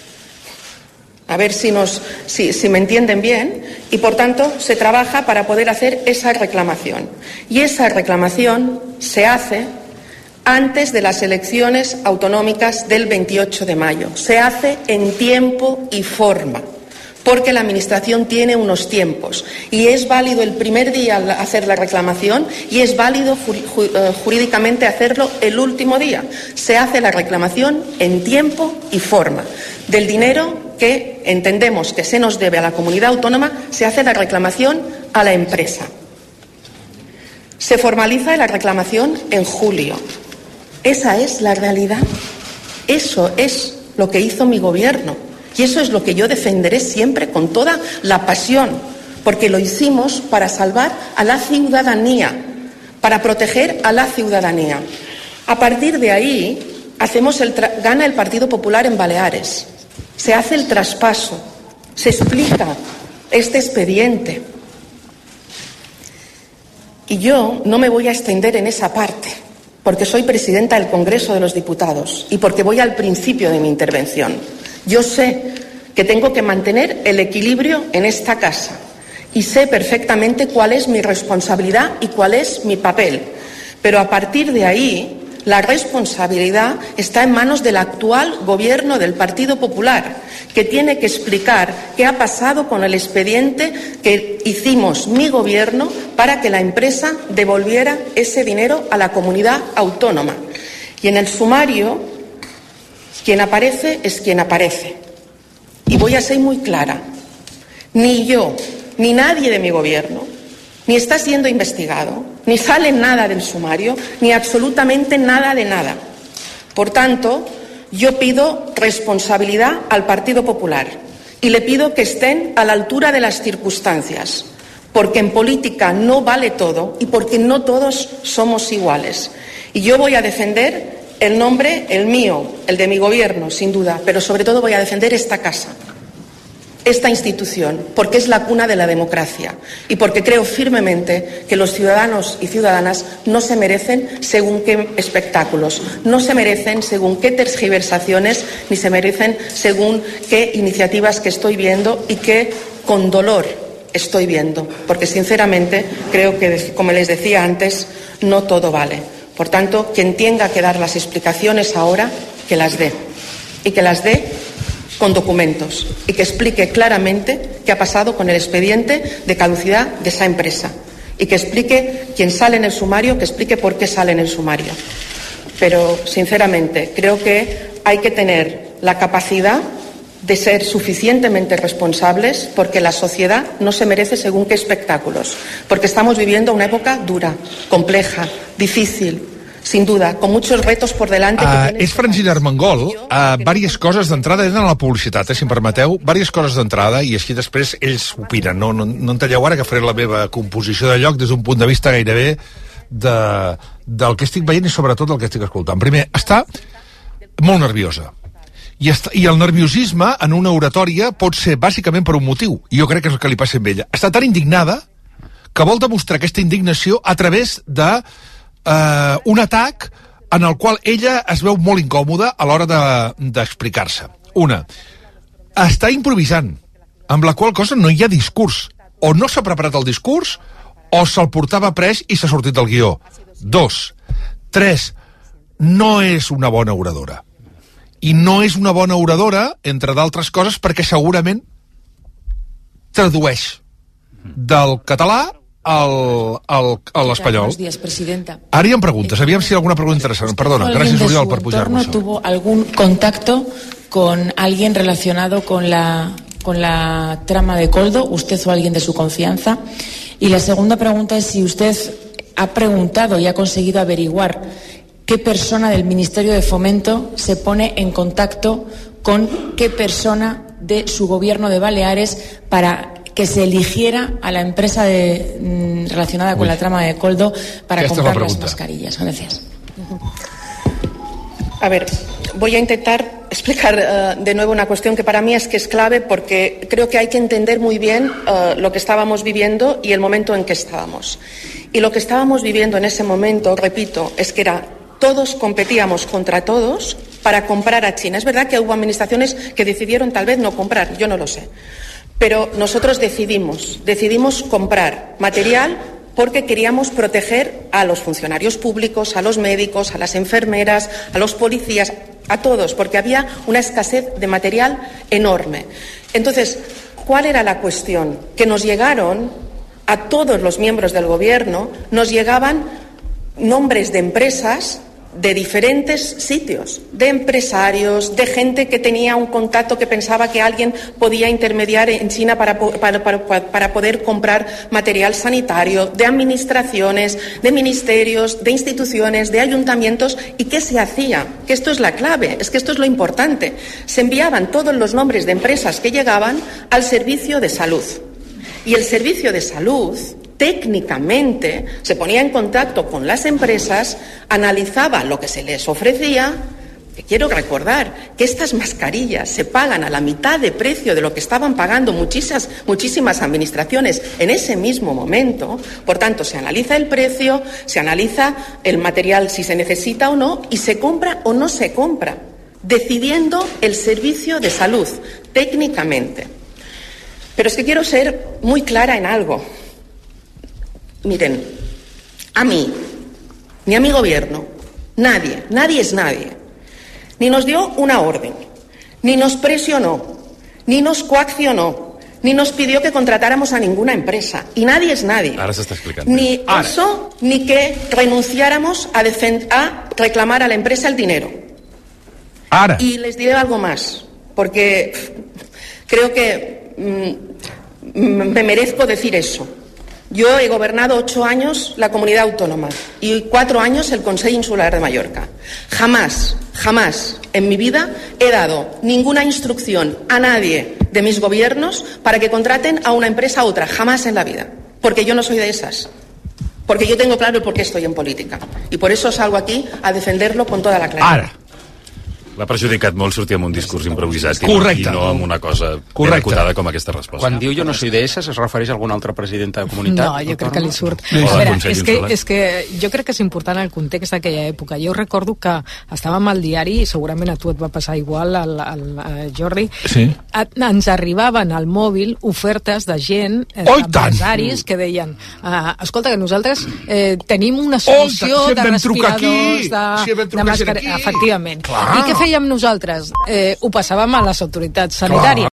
A ver si, nos, si, si me entienden bien. Y, por tanto, se trabaja para poder hacer esa reclamación. Y esa reclamación se hace antes de las elecciones autonómicas del veintiocho de mayo. Se hace en tiempo y forma, porque la Administración tiene unos tiempos. Y es válido el primer día hacer la reclamación y es válido jurídicamente hacerlo el último día. Se hace la reclamación en tiempo y forma. Del dinero que entendemos que se nos debe a la comunidad autónoma, se hace la reclamación a la empresa. Se formaliza la reclamación en julio. Esa es la realidad. Eso es lo que hizo mi gobierno. Y eso es lo que yo defenderé siempre con toda la pasión, porque lo hicimos para salvar a la ciudadanía, para proteger a la ciudadanía. A partir de ahí, hacemos el tra- gana el Partido Popular en Baleares. Se hace el traspaso, se explica este expediente. Y yo no me voy a extender en esa parte, porque soy presidenta del Congreso de los Diputados y porque voy al principio de mi intervención. Yo sé que tengo que mantener el equilibrio en esta casa y sé perfectamente cuál es mi responsabilidad y cuál es mi papel. Pero a partir de ahí, la responsabilidad está en manos del actual gobierno del Partido Popular, que tiene que explicar qué ha pasado con el expediente que hicimos mi gobierno para que la empresa devolviera ese dinero a la comunidad autónoma. Y en el sumario, quien aparece es quien aparece. Y voy a ser muy clara. Ni yo, ni nadie de mi gobierno, ni está siendo investigado, ni sale nada del sumario, ni absolutamente nada de nada. Por tanto, yo pido responsabilidad al Partido Popular y le pido que estén a la altura de las circunstancias, porque en política no vale todo y porque no todos somos iguales. Y yo voy a defender el nombre, el mío, el de mi gobierno, sin duda, pero sobre todo voy a defender esta casa, esta institución, porque es la cuna de la democracia y porque creo firmemente que los ciudadanos y ciudadanas no se merecen según qué espectáculos, no se merecen según qué tergiversaciones, ni se merecen según qué iniciativas que estoy viendo y que con dolor estoy viendo, porque sinceramente creo que, como les decía antes, no todo vale. Por tanto, quien tenga que dar las explicaciones ahora, que las dé. Y que las dé con documentos. Y que explique claramente qué ha pasado con el expediente de caducidad de esa empresa. Y que explique quién sale en el sumario, que explique por qué sale en el sumario. Pero, sinceramente, creo que hay que tener la capacidad de ser suficientemente responsables, porque la sociedad no se merece según qué espectáculos, porque estamos viviendo una época dura, compleja, difícil, sin duda, con muchos retos por delante. Uh, és Francina Armengol. Uh, diverses coses d'entrada, eren a la publicitat, eh, si em permeteu, diverses coses d'entrada, i així després ells opinen. No, no, no en talleu ara, que faré la meva composició de lloc des d'un punt de vista gairebé de, del que estic veient i sobretot del que estic escoltant. Primer, està molt nerviosa. I, està, I el nerviosisme en una oratòria pot ser bàsicament per un motiu, i jo crec que és el que li passa amb ella. Està tan indignada que vol demostrar aquesta indignació a través de eh, un atac en el qual ella es veu molt incòmoda a l'hora d'explicar-se. De, Una, està improvisant, amb la qual cosa no hi ha discurs. O no s'ha preparat el discurs, o se'l portava pres i s'ha sortit del guió. Dos. Tres, no és una bona oradora. I no és una bona oradora, entre d'altres coses, perquè segurament tradueix del català al, al, a l'espanyol. Buenos días, presidenta. Ara hi ha preguntes, aviam si hi ha alguna pregunta interessant. Perdona, gràcies, Oriol, per pujar-nos. ¿Tuvo algún contacto con alguien relacionado con la, con la trama de Koldo, usted o alguien de su confianza? Y la segunda pregunta es si usted ha preguntado y ha conseguido averiguar qué persona del Ministerio de Fomento se pone en contacto con qué persona de su gobierno de Baleares para que se eligiera a la empresa de, relacionada con Uy. la trama de Koldo para comprar las mascarillas. Gracias. A ver, voy a intentar explicar uh, de nuevo una cuestión que para mí es que es clave, porque creo que hay que entender muy bien uh, lo que estábamos viviendo y el momento en que estábamos. Y lo que estábamos viviendo en ese momento, repito, es que era todos competíamos contra todos para comprar a China. Es verdad que hubo administraciones que decidieron tal vez no comprar, yo no lo sé. Pero nosotros decidimos, decidimos comprar material porque queríamos proteger a los funcionarios públicos, a los médicos, a las enfermeras, a los policías, a todos, porque había una escasez de material enorme. Entonces, ¿cuál era la cuestión? Que nos llegaron, a todos los miembros del gobierno, nos llegaban nombres de empresas de diferentes sitios, de empresarios, de gente que tenía un contacto que pensaba que alguien podía intermediar en China para, para, para, para poder comprar material sanitario, de administraciones, de ministerios, de instituciones, de ayuntamientos. ¿Y qué se hacía? Que esto es la clave, es que esto es lo importante. Se enviaban todos los nombres de empresas que llegaban al servicio de salud. Y el servicio de salud técnicamente se ponía en contacto con las empresas, analizaba lo que se les ofrecía. Que quiero recordar que estas mascarillas se pagan a la mitad de precio de lo que estaban pagando muchísimas, muchísimas administraciones en ese mismo momento. Por tanto, se analiza el precio, se analiza el material si se necesita o no, y se compra o no se compra, decidiendo el servicio de salud técnicamente. Pero es que quiero ser muy clara en algo. Miren, a mí, ni a mi gobierno, nadie, nadie es nadie, ni nos dio una orden, ni nos presionó, ni nos coaccionó, ni nos pidió que contratáramos a ninguna empresa. Y nadie es nadie. Ahora se está explicando. Ni Ahora. eso, ni que renunciáramos a, a reclamar a la empresa el dinero. Ahora. Y les diré algo más, porque creo que mmm, me merezco decir eso. Yo he gobernado ocho años la comunidad autónoma y cuatro años el Consejo Insular de Mallorca. Jamás, jamás en mi vida he dado ninguna instrucción a nadie de mis gobiernos para que contraten a una empresa a otra. Jamás en la vida. Porque yo no soy de esas. Porque yo tengo claro el por qué estoy en política. Y por eso salgo aquí a defenderlo con toda la claridad. Ara. L'ha perjudicat molt sortir amb un discurs improvisat i, Correcte. i no amb una cosa Correcte. acotada com aquesta resposta. Quan diu jo no soy de esas, es refereix a alguna altra presidenta de comunitat? No, jo crec que li surt. Sí. A veure, és que, és que jo crec que és important el context d'aquella època. Jo recordo que estàvem al diari, i segurament a tu et va passar igual, al, al, al Jordi, sí. a, ens arribaven al mòbil ofertes de gent, eh, oh, empresaris, que deien, uh, escolta, que nosaltres eh, tenim una solució oh, si de respiradors, de, si de mascaretes, efectivament. Clar. I què fèiem nosaltres? Eh, ho passàvem a les autoritats sanitàries.